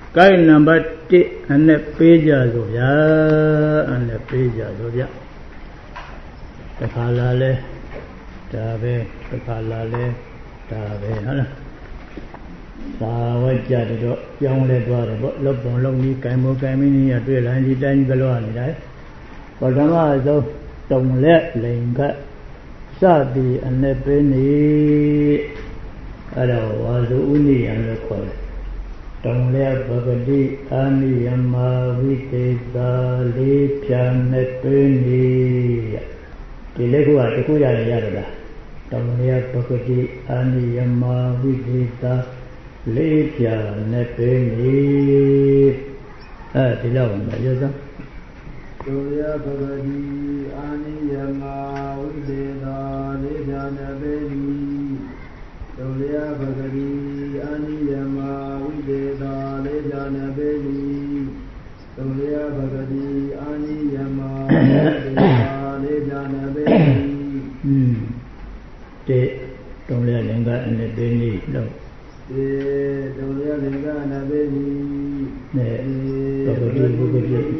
cái number T anh ấy bây giờ rồi ya anh ấy bây giờ rồi ya cái khá là lệ ta về cái khá là lệ ta về hả ta vay trả được đó trong lệ qua rồi lớp bằng lớp ní cái mô cái mini à tuy là đi đánh cái loa này đấy còn đó mà rồi đồng lệ lên cái sa đi anh ấy bên này ở đâu ở chỗ uni anh ấy coi đồng lệ bậc anh yama viteda lê pian bên này thì lễ của ai cũng vậy vậy đó đồng lệ bậc anh yama viteda lê pian bên này thì lâu rồi vậy sao đồng lệ bậc anh yama viteda lê pian bên này đồng lệ bậc anh yama viteda lê pian bên này đồng lệ bậc anh yama viteda lê pian bên này thế đồng lệ lên cái anh bên này đâu đồng lệ lên cái anh bên này bậc đi bên này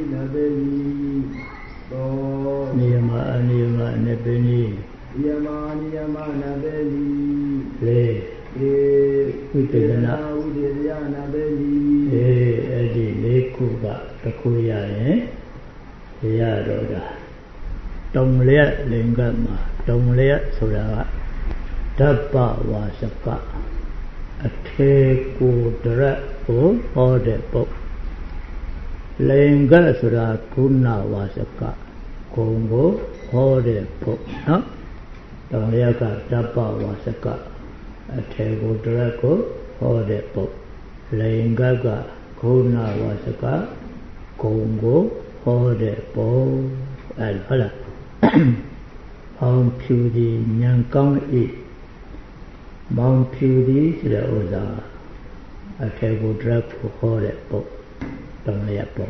niyama anh bên này niyama anh bên này lê Vitedana Edi Lekuba Takuya Yaroda Tông lẽ lên cái mà tông lẽ số là Dabba Vasaka Ate Kudra O Ode Pop lên cái số là Kuna Vasaka Kongo Ode Pop nó tông lẽ cả Dabba Vasaka Ate Kudra Ko Ode Pop lên cái Kuna Vasaka Kongo Ode Pop phải là Mong phiêu đi nhân công ý Mong phiêu đi sẽ là ô giá ở theo bộ trạc của khó đẹp bộ trong lệ bộ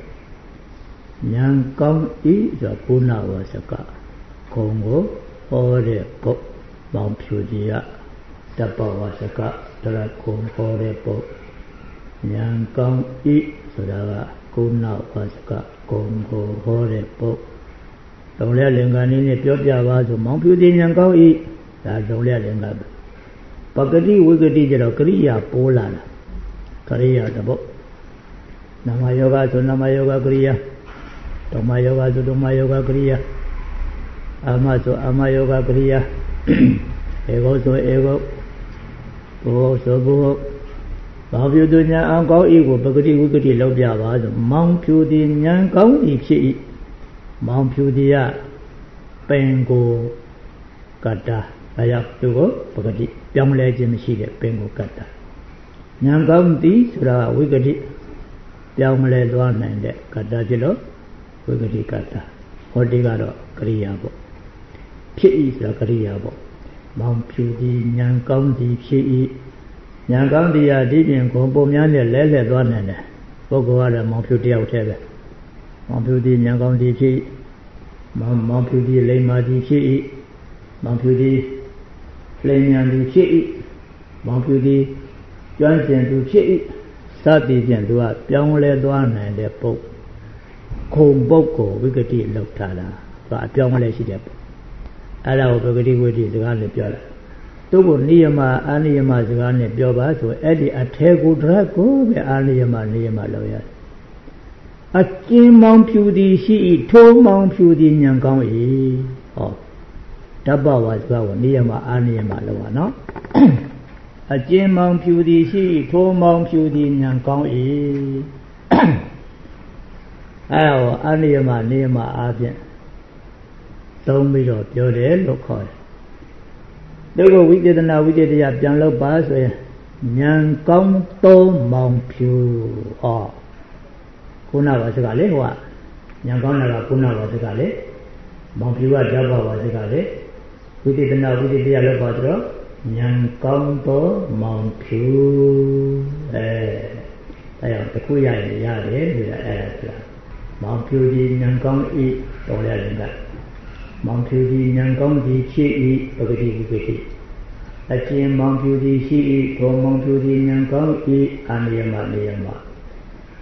nhân công ý là cô nào ở sẽ cả Công ngô khó đẹp bộ mong phiêu đi ạ tập bảo ở sẽ cả đó là công khó đẹp bộ nhân công ý là cô nào ở sẽ cả Công ngô khó đẹp bộ đồng lệ liên quan nàyပြောra vào rồi mong phiêu đi nhân công ý là đồng lệ liên quan Pakati Wikati Jero Kriya Pola Kriya Dabo Nama Yoga to Nama Yoga Kriya Dhamma Yoga to Dhamma Yoga Kriya Ama to Ama Yoga Kriya Ego to Ego Boho to Boho Bao phiêu tu nhân ăn có ý của Pakati Wikati lâu bia vào rồi mong phiêu đi nhân công ý khi mong phiêu đi à bên cô Kata Ayah tu ko Pakati Piang le jeမရှိတဲ့ပင်ကိုကတ်တာဉာဏ်ကောင်းသည်ဆိုတာဝိကတိပြောင်းလဲသွားနိုင်တဲ့ကတ္တဖြစ်လို့ဝိကတိကတ္တဟောတိကတော့ကရိယာပေါ့ဖြစ်ဤဆိုတာကရိယာပေါ့မောင်ဖြူသည်ဉာဏ်ကောင်းသည်ဖြစ်ဤဉာဏ်ကောင်းသည်ဟာဒီပြင်ကိုပုံများနဲ့လဲလှယ်သွားနိုင်တယ်ပုဂ္ဂိုလ်ကတော့မောင်ဖြူတယောက်တည်းပဲမောင်ဖြူသည်ဉာဏ်ကောင်းသည်ဖြစ်မောင်ဖြူသည်လိမ္မာသည်ဖြစ်ဤမောင်ဖြူသည်လင်းညာသူဖြစ်၏မောင်ဖြူသည်ကျွမ်းကျင်သူဖြစ်၏စသည်ဖြင့်သူကပြောင်းလဲသွားနိုင်တဲ့ပုဂ္ဂိုလ်ခုံပုဂ္ဂိုလ်ဝိကတိလောက်ထားတာသူကအပြောင်းလဲရှိတဲ့ပုဂ္ဂိုလ်အဲ့ဒါကိုပဂတိဝိတိစကားနဲ့ပြောတာသူ့ကိုနိယမအာနိယမစကားနဲ့ပြောပါဆိုအဲ့ဒီအထေကိုတရက်ကိုပဲအာနိယမနိယမလောက်ရတယ်အကျဉ်းမောင်ဖြူသည်ရှိ၏ထိုးမောင်ဖြူသည်ဉာဏ်ကောင်း၏ဟောဓပ္ပဝါစကားကိုနိယမအာနိယမလောက်ပါနော်အကျဉ်းမောင်ဖြူသည်ရှိထိုးမောင်ဖြူသည်ဉာဏ်ကောင်း၏အဲဟောအာနိယမနိယမအားဖြင့်သုံးပြီးတော့ပြောတယ်လို့ခေါ်တယ်သူကဝိသေသနာဝိသေတယပြန်လို့ပါဆိုရင်ဉာဏ်ကောင်းသုံးမောင်ဖြူဟောခုနကစကားလေဟိုကဉာဏ်ကောင်းတာကခုနကစကားလေမောင်ဖြူကဓပ္ပဝါစကားလေဝိသေသနာဝိသေတယလို့ပါတော့ဉာဏ်ကောင်းသောမောင်ဖြူအဲဒါတခုရရင်ရတယ်ဆိုတာအဲဒါမောင်ဖြူကြီးဉာဏ်ကောင်းဤတော်ရတယ်ကမောင်ဖြူကြီးဉာဏ်ကောင်းသည်ဖြစ်ဤပဂတိဝိကတိအကျဉ်မောင်ဖြူကြီးရှိဤထိုမောင်ဖြူကြီးဉာဏ်ကောင်းဤအာနိယမနိယမ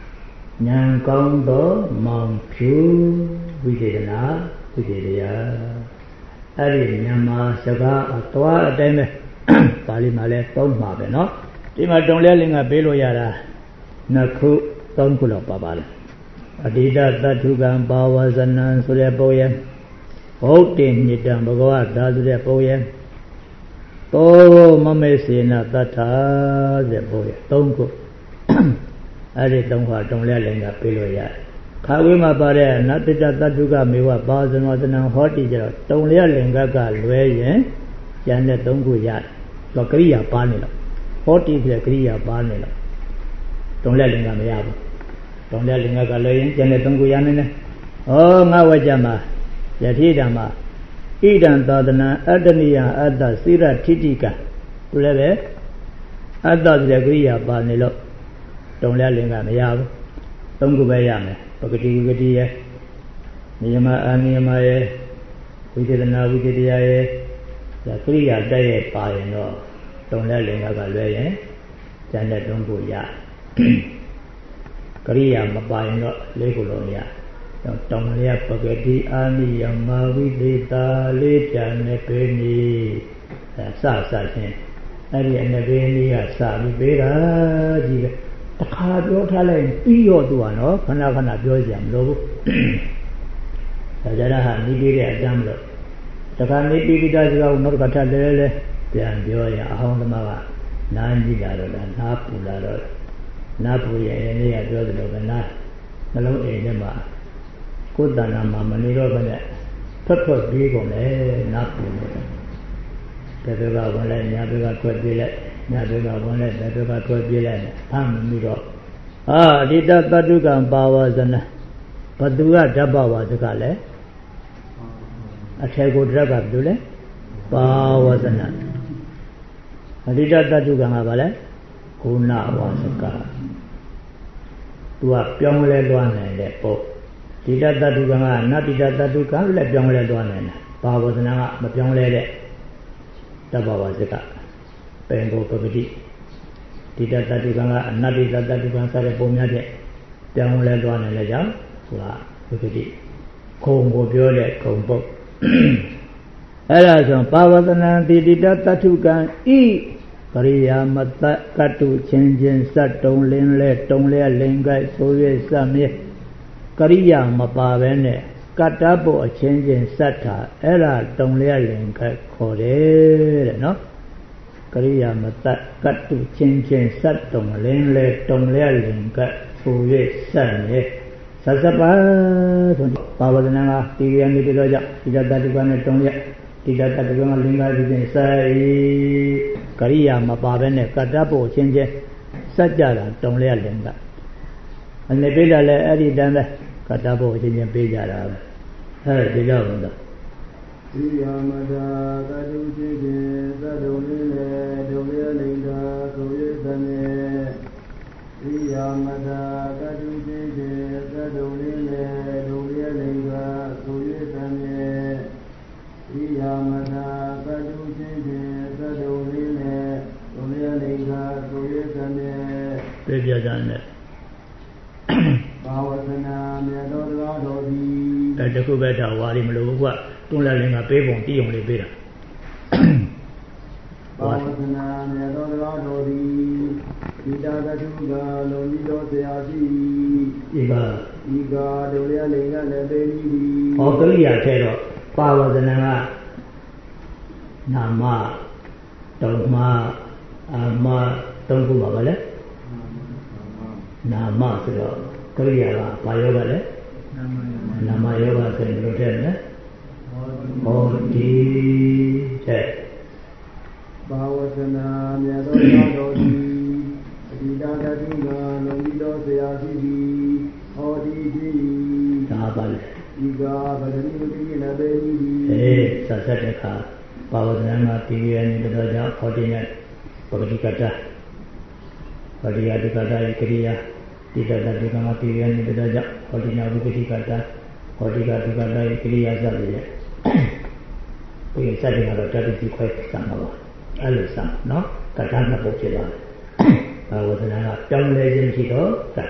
ဉာဏ်ကောင်းသောမောင်ဖြူဝိသေသနာဝိသေရအဲ့ဒီမြန်မာစကားအသွားအတိုင်းပဲပါဠိမှာလည်းသုံးမှာပဲเนาะဒီမှာတုံလဲလင်္ကာပေးလို့ရတာနှစ်ခုသုံးခုလောက်ပါလားအတိတသတ္ထုကံပါဝဇနံဆိုတဲ့ပုံရဲ့ဟုတ်တင်မြစ်တံဘဂဝတာဆိုတဲ့ပုံရဲ့သောမမေစေနသတ္ထာတဲ့ပုံရဲ့သုံးခုအဲ့ဒီသုံးခါတုံလဲလင်္ကာပေးလို့ရတယ်ခါဝေးမှာပါတဲ့နတ္တတသတ္ထုကမေဝပါဇနောဇနံဟောတိကျတော့တုံလဲလင်္ကာကလွဲရင်ကျန်တဲ့သုံးခုရတယ်တော့ကရိယာပါနေလို့ဟောတိဆိုတဲ့ကရိယာပါနေလို့တုံလဲလင်္ကာမရဘူးတုံလဲလင်္ကာကလွဲရင်ကျန်တဲ့သုံးခုရနေတယ်ဩငါဝကြမှာယတိဓမ္မဣဒံသာသနာအတ္တနိယအတ္တစိရထိတိကသူလည်းပဲအတ္တဆိုတဲ့ကရိယာပါနေလို့တုံလဲလင်္ကာမရဘူးသုံးခုပဲရမယ်ပဂတိဝိဂတိရဲ့နိယမအာနိယမရဲ့ဝိသေသနာဝိသေတရားရဲ့ဒါကရိယာတက်ရဲ့ပါရင်တော့တုံလဲလင်္ကာကလွဲရင်ကျန်တဲ့သုံးခုရကရိယာမပါရင်တော့လေးခုလုံးရတောင်လျက်ပဂတိအာနိယမဝိသေတာလေးပြန်နေပေနီစချင်းအဲ့ဒီအနေပေနီကစပြီးပေးတာကြီးပဲတခါပြောထားလိုက်ပြီးရောသူကနော်ခဏခဏပြောကြမလို့ဘူးဒါကြတာဟာနေပြီးတဲ့အတမ်းလို့တခါနေပြီးပြီးသားစကားကိုနောက်တစ်ခါထပ်လဲပြန်ပြောရအဟောင်းသမားကနားကြည့်လာတော့နားပူလာတော့နားပူရဲ့နေ့ကပြောသလိုပဲနားနှလုံးအိမ်ထဲမှာကိုယ်တဏ္ဍာမှာမနေတော့ဘဲနဲ့ထွက်ပြေးကုန်တယ်နားပူလို့ဘယ်ဘက်ကဝင်လိုက်ညာဘက်ကထွက်ပြေးလိုက်ညာဘက်ကဝင်လိုက်ဘယ်ဘက်ကထွက်ပြေးလိုက်ဖမ်းမိတော့အဋ္ဌတတ္တုကံပါဝဇနဘသူကဓဗ္ဗဝါစကလည်းအထေကိုဓဗ္ဗဘသူလဲပါဝဇနအဋ္ဌတတ္တုကံကဘာလဲဂုဏဝါစကသူကပြောင်းလဲသွားနိုင်တဲ့ပုံဒီတတ္တုကံကနတ္တိတတ္တုကံလည်းပြောင်းလဲသွားနိုင်တယ်ပါဝဇနကမပြောင်းလဲတဲ့ဓဗ္ဗဝါစကပင်ကိုပဂတိဒီတတ္တုကံကအနတ္တိတတ္တုကံစတဲ့ပုံများတဲ့ပြောင်းလဲသွားနိုင်တဲ့ကြောင့်သူကပဂတိခုံကိုပြောတဲ့ခုံပုတ်အဲ့ဒါဆိုပါဝဇနံတိတတ္တုကံဤကရိယာမတကတုချင်းချင်းစတ်တုံလင်းလဲတုံလဲလင်္ကိုက်ဆို၍စမြဲကရိယာမပါဘဲနဲ့ကတ္တဖို့အချင်းချင်းစတ်တာအဲ့ဒါတုံလဲလင်္ကိုက်ခေါ်တယ်တဲ့နော်ကရိယာမတကတုချင်းချင်းစတ်တုံလင်းလဲတုံလဲလင်္ကိုက်ဆို၍စမြဲသစ္စာပါဆိုပါဝဇနံကဒီရန်ဒီပြောကြောင့်ဒီတတ္တုကနဲ့တုံလဲဒီတတ္တုကလင်္ကာချင်းချင်းစကရိယာမပါဘဲနဲ့ကတ္တဖို့ချင်းချင်းစัจကြတာတုံလျက်လင်အနေပေးတာလဲအဲ့ဒီတန်းပဲကတ္တဖို့ချင်းချင်းပေးကြတာပဲအဲ့ဒီကြောင့်တော့ဒီယာမတာကတုချင်းချင်းသတ္တုလင်းလေဒုလျက်လင်္ကာဆို၍သမေဒီယာမတာကတုချင်းချင်းသတ္တုလင်းလေဒုလျက်လင်္ကာဆို၍သမေဒီယာမတာကတုချင်းချင်းသတ္တုလင်းလေဒုလျက်လင်္ကာဆို၍သမေပြေပြကြတယ်ဘာဝသနာမြတ်တော်တော်တော်ဒီအဲ့တခုပဲတော့ဝါရီမလို့ဘူးကတွန်းလက်လင်းကပေးပုံတီးုံလေးပေးတာဘာဝသနာမြတ်တော်တော်ဒီဒီတာတထုကလုံးကြီးတော်ဆရာရှိဤကဒုလျက်လင်္ကာနဲ့ပေးပြီးဟောကရိယာထဲတော့ပါဝဇနံကနာမတုံမအာမသုံးခုပါပဲလေနာမဆိုတော့ကရိယာကဘာယောဂလဲနာမယောဂဆိုရင်လို့တဲ့နော်ဟောဒီတဲ့ဘာဝသနာမြတ်တော်တော်ဒီအဒီတာတတုကလုံးကြီးတော်ဆရာရှိသည်ဟောဒီဒီဒါပါလေဒီကဗဒတိမတိနဲ့ပဲဒီဆက်တဲ့ခါပါဝဇနံကဒီရန်ဒီတော့ကြောင့်ဟောဒီနဲ့ပဂတိကတ္တပရိယတုကတ္တဤကရိယာဒီတတ္တကမတိရန်ဒီတော့ကြောင့်ဟောဒီနာဝိပတိကတ္တဟောဒီကတုကတ္တဤကရိယာစသည်ရဲ့ဒီစတဲ့ကတော့တတိတိခွဲစံပါအဲ့လိုစံနော်ကတ္တနှစ်ပုဒ်ဖြစ်သွားတယ်ဘာဝဇနံကပြောင်းလဲခြင်းရှိတော့ကတ္တ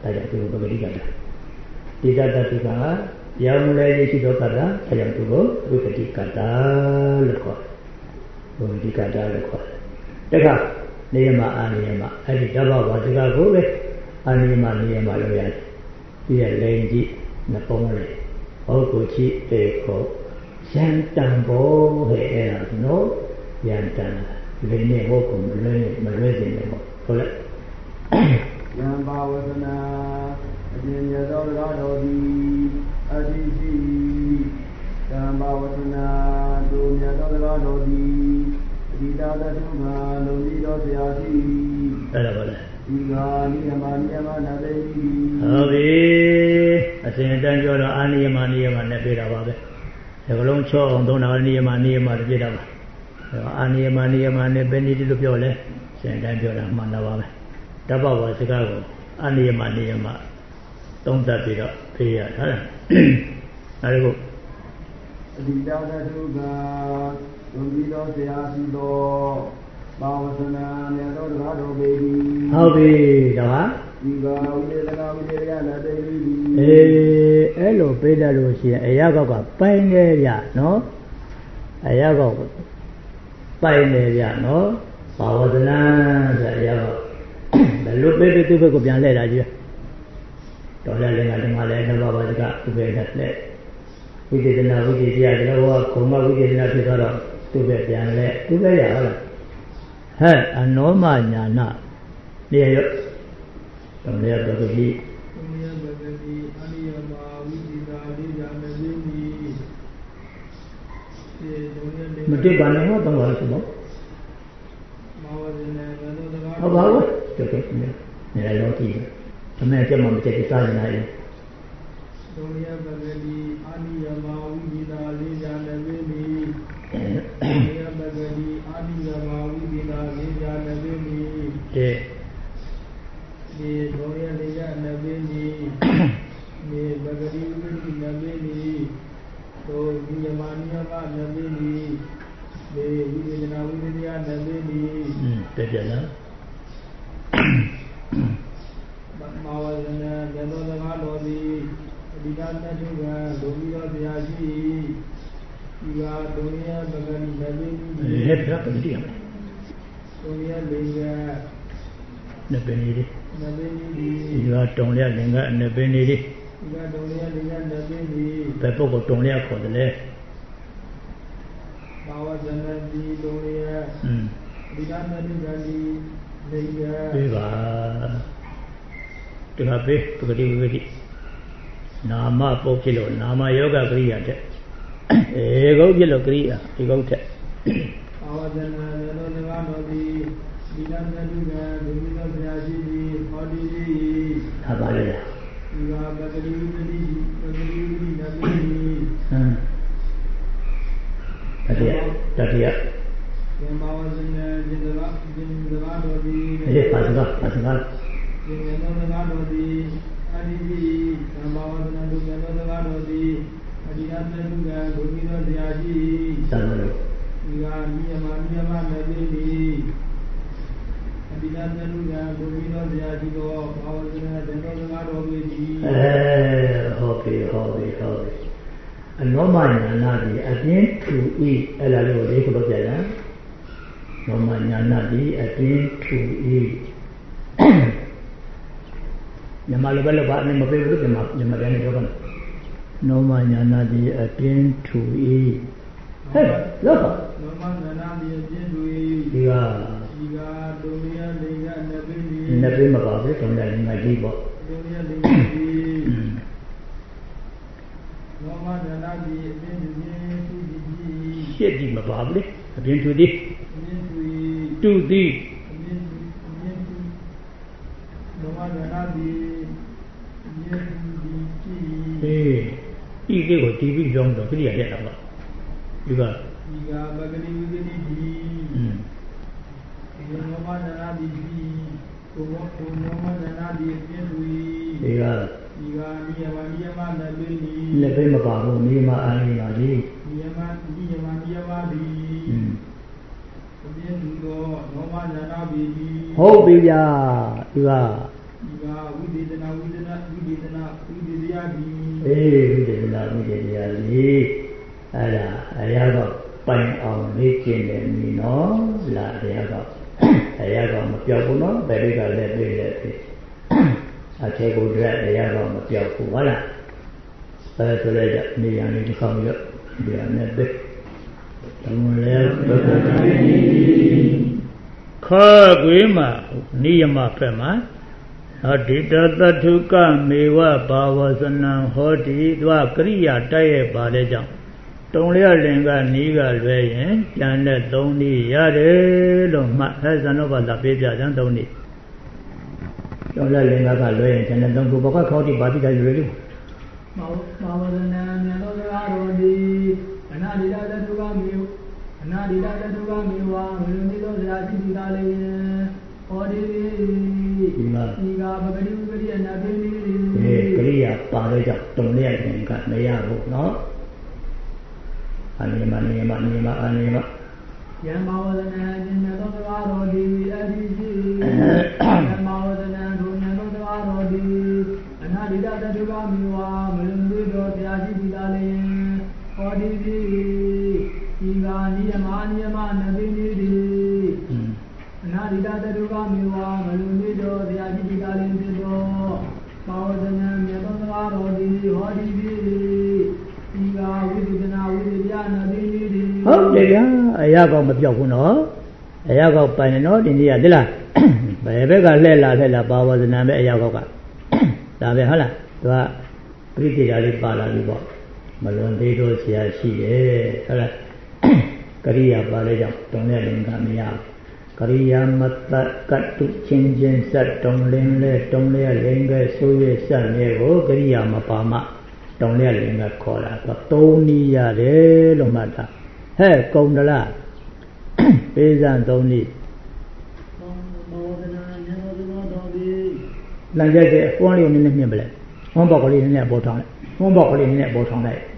ဒါကြောင့်သူကိုပဂတိကတာဒီတတတုကရောင်လဲရရှိသောကတာဒါကြောင့်သူကိုဝိပတိကတာလို့ခေါ်ဝိပတိကတာလို့ခေါ်တခါနေယမအာနိယမအဲ့ဒီတဘဝစကားကိုပဲအာနိယမနေယမလို့ရတယ်ဒီရဲ့လိန်ကြည့်နှပုံးလေးဟုတ်ကိုကြည့်တေကိုရန်တန်ဖို့ဟဲ့အဲ့ဒါနော်ရန်တန်လိန်နဲ့ဟုတ်ကိုမလွဲစင်တယ်ပေါ့ဟုတ်လားယံဘာဝသနာအရှင်မြတ်သောတရားတော်သည်အတ္တိရှိယံဘာဝသနာတို့မြတ်သောတရားတော်သည်အဒီတာတထုမှာလုံပြီးသောဆရာရှိအဲ့ဒါပါလေဒီကနိယမနာသိပြီဟုတ်ပြီအစဉ်အတန်းပြောတော့အာနိယမနဲ့ပြတာပါပဲဒီကလုံးချောအောင်သုံးတာနိယမလို့ပြတာပါအာနိယမနဲ့ဘယ်နည်းလို့ပြောလဲစဉ်အတန်းပြောတာမှန်တာပါပဲတပ္ပဝါစကားကိုအာနိယမသုံးသပ်ပြီးတော့ဖေးရတာအဲ့ဒါကိုအဒီတာတထုကလုံပြီးသောဆရာရှိသောဘာဝသနာမြတ်သောတရားတော်ပေသည်ဟုတ်ပြီဒါပါဒီကဝိသေသနာဝိသေယနာသိပြီအဲ့လိုပေးတတ်လို့ရှိရင်အရာကောက်ကပိုင်နေကြနော်အရာကောက်ပိုင်နေကြနော်ဘာဝသနာဆိုအရာကောက်ဘယ်လိုပေးသူ့ဘက်ကိုပြန်လှည့်တာကြီးတော်ရလည်းငါတမလည်းတဘာဝတကသူ့ဘက်နဲ့လှည့်ဝိသေသနာဝိသေယဒီလိုကခုံမဝိသေသနာဖြစ်တော့သူ့ဘက်ပြန်လှည့်သူ့ဘက်ရဟုတ်လားဟဲ့အနောမညာနာနေရတော်ရပဂတိအနိယမဝိသေသာလေးရာမသိပြီမတိပါနဲ့ဟောတော့ပါဆိုတော့မောဝဇ္ဇနေဘယ်လိုတကားဟုတ်ပါဘူးတော်ကဲနေရတော့ကြည့်အမေကျမမချက်စားနေတယ်ဒုညပဂတိအနိယမဝိသေသာလေးရာမသိပြီဒုညပဂတိအနိယမဝိသေသာလေးရာမသိပြီဒီဒုညလေးရာမသိပြီဒီပဂတိဝိသေသာမသိပြီတို့ဒီယမနိယမမသိပြီဒီဝိသေသနာဝိသေယမသိပြီပြလားမောဝဇ္ဇနေဘယ်လိုတကားတော်သည်အဒီကတထုကဒုံပြီးသောဆရာရှိဒီကဒုညပဂတိမသိပြီဟဲ့ပြတ်တယ်ဒီမှာဒုညလေးကနပင်းလေးဒီကတုံလျလင်ကနပင်းလေးဒီကတုံလျလေးကနပင်းလေးဘယ်ပုဂ္ဂိုလ်တုံလျခေါ်တယ်လဲဘာဝဇနတိတုံလျဒီကတထုကဒီလေးကပြေပါဒီကပေးပဂတိဝိတိနာမပုတ်ဖြစ်လို့နာမယောဂကရိယာတဲ့ဂုတ်ဖြစ်လို့ကရိယာဒီဂုတ်တဲ့ဘာဝဇနလောတကားတော်သည်ဒီကတထုကဒုတိယဆရာရှိသည်ဟောဒီဟာပါလေဒီကပဂတိဝိတိနပင်းတတိယယမဝဇ္ဇနေဒီကတော်သည်ပါစကားဒီနောတကားတော်သည်အဒီတိယမဝဇ္ဇနေဒုနောတကားတော်သည်အဒီယတထုကဒုတိယဆရာရှိသံလို့ဒီကနိယမမသိပြီအဒီယတထုကဒုတိယဆရာရှိသောဘာဝဇ္ဇနေဒုနောတကားတော်ပေသည်ဟုတ်ပြီအနောမညာနာဒီအပြင်းထူဤအဲ့ဒါလေးကိုလေးခုတော့ပြရအောင်နောမညာနာဒီအပြင်းထူဤညမလိုပဲလို့ဘာနဲ့မပေးဘူးညမပြန်နေတော့ကနောမညာနာဒီအပြင်းထူဤဟဲ့လောကနောမညာနာဒီအပြင်းထူဤဒီကဒုညလေးကနပင်းမပါဘူးဒုညလေးကကြီးပေါ့ဒုညလေးနောမညာနာဒီအပြင်းထူဤရှစ်ဒီမပါဘူးလေအပြင်းထူသည်တူသည်နောမညာနာဒီဤလေးကိုတီးပြီးကြောင်းတော့ခရိယာရက်တာပါဒီကပဂတိဝိသေတိဒီနောမညာနာဒီကိုနောမညာနာဒီပြည့်စုံဒီကနိယမလက်ပဲမပါဘူးနိယမအာနိယမကြီးနိယမဒီပြည့်စုံသောနောမညာနာဘီဟုတ်ပြီဗျာဒီကဝိဝိသေသနာဝိသေသနာဝိသေသနာဝိသေယတိဝိသေသနာဝိသေယတိအဲ့ဒါအရာကပိုင်အောင်လေ့ကျင့်တယ်နီနော်လာတရားကမပြောက်ဘူးနော်ဘယ်လိုကလည်းပြေးတယ်အခြေကိုတည်းတရားကမပြောက်ဘူးဟုတ်လားအဲ့ဒါဆိုလည်းနေရာလေးတစ်ခေါက်ရောဒီအနဲ့ပဲတုံးလဲပုဂ္ဂိုလ်ခါကွေးမှာနိယမဖက်မှာဟောတိတသထုကမေဝဘာဝစနံဟောတိသွားကရိယာတိုက်ရဲ့ပါတဲ့ကြောင့်တုံလျက်လင်ကနီးကလွဲရင်ကျန်တဲ့၃နည်းရတယ်လို့မှတ်ဇန်တော့ဘာသာပေးပြကြံ၃နည်းတုံလျက်လင်ကလွဲရင်ကျန်တဲ့၃ခုဘကခေါတိပါတိတိုင်းရွေးလို့ဘာဝစနံမြတ်သောစကားတော်ဒီအနာဒီတသထုကမေဝအနာဒီတသထုကမေဝမလုံနေသောစရာရှိသည်သာလေဟောဒီဒီကပဂတိဝိပရိယနာပိနိကရိယာပါတဲ့ကြောင့်တုံလျက်လင်ကမရဘူးနော်အနေမယံဘာဝဇနာဉာဏ်သောသဘာဝဒီအတ္တိရှိယံဘာဝဇနာဒုဉာဏ်သောသဘာဝဒီအနာဒိတတတုကမိဝါမလုံသေးသောတရားရှိသီလာလျင်ဟောဒီဒီဤကာနိယမနတိနိတိအနာဒိတတတုကမိဝါမလုံသေးသောတရားရှိသီလာလျင်ဖြစ်သောဘာဝဇနာဉာဏ်သောသဘာဝဒီဟောဒီဒီဒီကဝိသေသနာဝိသေယနာတိနိတိဟုတ်တယ်ဗျာအရာကောမပြောက်ဘူးနော်အရာကောပိုင်တယ်နော်ဒီနေ့ကသိလားဘယ်ဘက်ကလှဲ့လာဘာဝဇနာပဲအရာကောကဒါပဲဟုတ်လားသူကပြိတိဓာလေးပါလာပြီပေါ့မလွန်သေးတော့ဆရာရှိတယ်ဟုတ်လားကရိယာပါလေကြောင့်တုံတဲ့လင်္ကာမရကရိယာမတ္တကတုချင်းစက်တုံလင်းလဲတုံလျက်လင်္ကာဆိုးရစက်နဲ့ကိုကရိယာမပါမတုံလျက်လင်္ကာခေါ်တာသုံးနည်းရတယ်လို့မှတ်တာဟဲ့ကုံတလားပေးစံသုံးနည်းလမ်းကျက်တဲ့ဖုန်းလေးကိုနည်းနည်းမြင်ပလဲဖုန်းပေါက်ကလေးနည်းနည်းပေါ်ထောင်းလိုက်ဖုန်းပေါက်ကလေးနည်းနည်းပေါ်ထောင်းလိုက်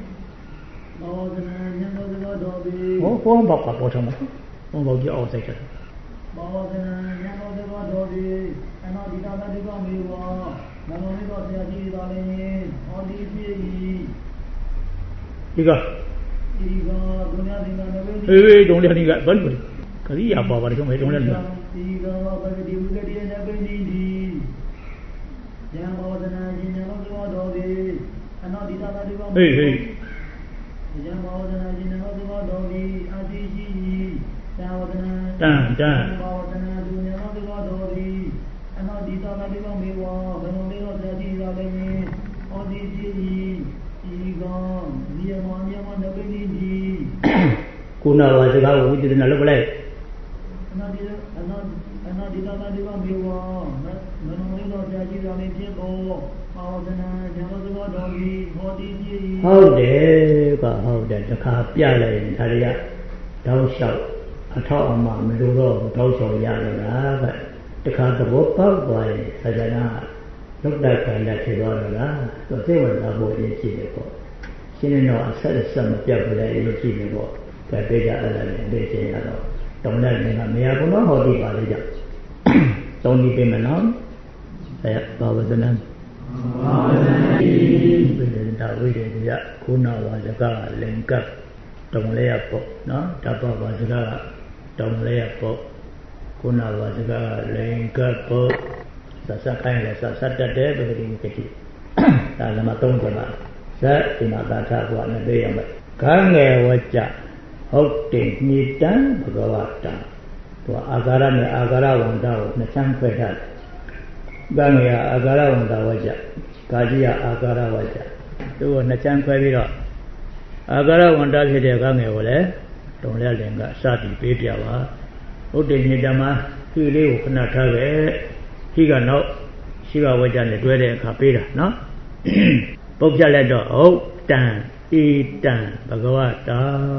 ဟောဖုန်းပေါက်ကပေါ်ထောင်းလိုက်ဖုန်းပေါက်ကြအောင်စိုက်ချက်ဘောဇနာညောသဘောတော်ဒီအနာဒီတာတိကမေဝမနောနိသောတရားရှိတော်လင်းဟောဒီပြည့်ဒီကဒုညသင်္ကနဝေဒုံလျာနိကဘယ်လိုကရိယာပါပါတယ်ဒုံလျာနိကဒီကဘဂတိဝိကတိနဗေနိဒီယံဘောဇနာညောသဘောတော်ဒီအနာဒီတာတိကမေဝယံဘောဇနာညောသဘောတော်ဒီအာတိရှိသာဝတနာတန်ဘောဇနာဒုညောသဘောတော်ဒီအနာဒီတာတိကမေဝဘယ်လိုလဲတော့တရားကြည့်ရလိမ့်မယ်ဟောဒီကြည့်ဒီကဒီယမနဗေနိဒီကုဏဝါစကားဝိတ္တနာလုပ်လိုက်အနာဒီတာတိကမေဝမနောလေးတော့တရားကြည့်ရမယ်ဖြစ်ဖို့ဘောဇနာညောသဘောတော်ဒီဟောဒီကြည့်ဟုတ်တယ်ကဟုတ်တယ်တစ်ခါပြလိုက်ရင်ဒါတွေကတောက်လျှောက်အထောက်အမမလိုတော့တောက်လျှောက်ရတော့လားကတခါသဘောပေါက်သွားရင်ဆရာကလုတ်တိုက်ခံလက်ဖြစ်သွားတော့လားသူစိတ်ဝင်စားဖို့အရေးကြီးတယ်ပေါ့ရှင်းနေတော့အဆက်မပြတ်ဘူးလေအရေးကြီးတယ်ပေါ့ဒါပေကြအဲ့ဒါလည်းသိချင်ရတော့တုံးတဲ့နေကမရဘူးနော်ဟောဒီပါလေကြောင့်သုံးဒီပြင်မနော်အဲဘာဝဇနံဘာဝဇနံဝိသေတာဝိသေယခုနဝါစကလင်္ကတုံးလေးရပေါ့နော်ဓပ္ပဝါစကတုံးလေးရပေါ့ခုနဝါစကလင်္ကပေါ့သတ်ခိုင်းလဲသတ်တတ်တယ်ပဂတိကတိဒါလည်းမသုံးကြပါဇတ်ဒီမှာသာထားကွာနဲ့သိရမယ်ခန်းငယ်ဝကြဟုတ်တယ်ညိတံဘဂဝတာသူအာဂါရနဲ့အာဂါရဝန္တာကိုနှစ်ချမ်းခွဲထားတယ်ခန်းငယ်အာဂါရဝန္တာဝကြကာကြီးကအာဂါရဝကြသူကနှစ်ချမ်းခွဲပြီးတော့အာဂါရဝန္တာဖြစ်တဲ့ခန်းငယ်ကိုလည်းတုံလျက်လင်ကစသည်ပေးပြပါဟုတ်တယ်ညိတံမှာဒီလေးကိုခဏထားခဲ့ရှိကနောက်ရှိကဝကြနဲ့တွဲတဲ့အခါပေးတာနော်ပုတ်ပြလိုက်တော့ဟုတ်တံဧတံဘဂဝတာ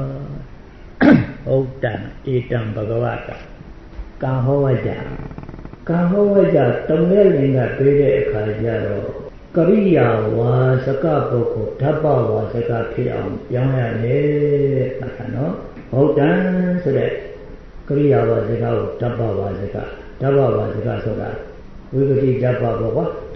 ဟုတ်တံဧတံဘဂဝတာကာဟောဝကြတုံတဲ့လင်ကပေးတဲ့အခါကျတော့ကရိယာဝါစကပုဂ္ဂိုလ်ဓပ္ပဝါစကဖြစ်အောင်ပြောင်းရတယ်အဲ့နော်ဟုတ်တံဆိုတဲ့ကရိယာဝါစကကိုဓပ္ပဝါစကဆိုတာဝိပတိဓပ္ပပေါ့ကွာ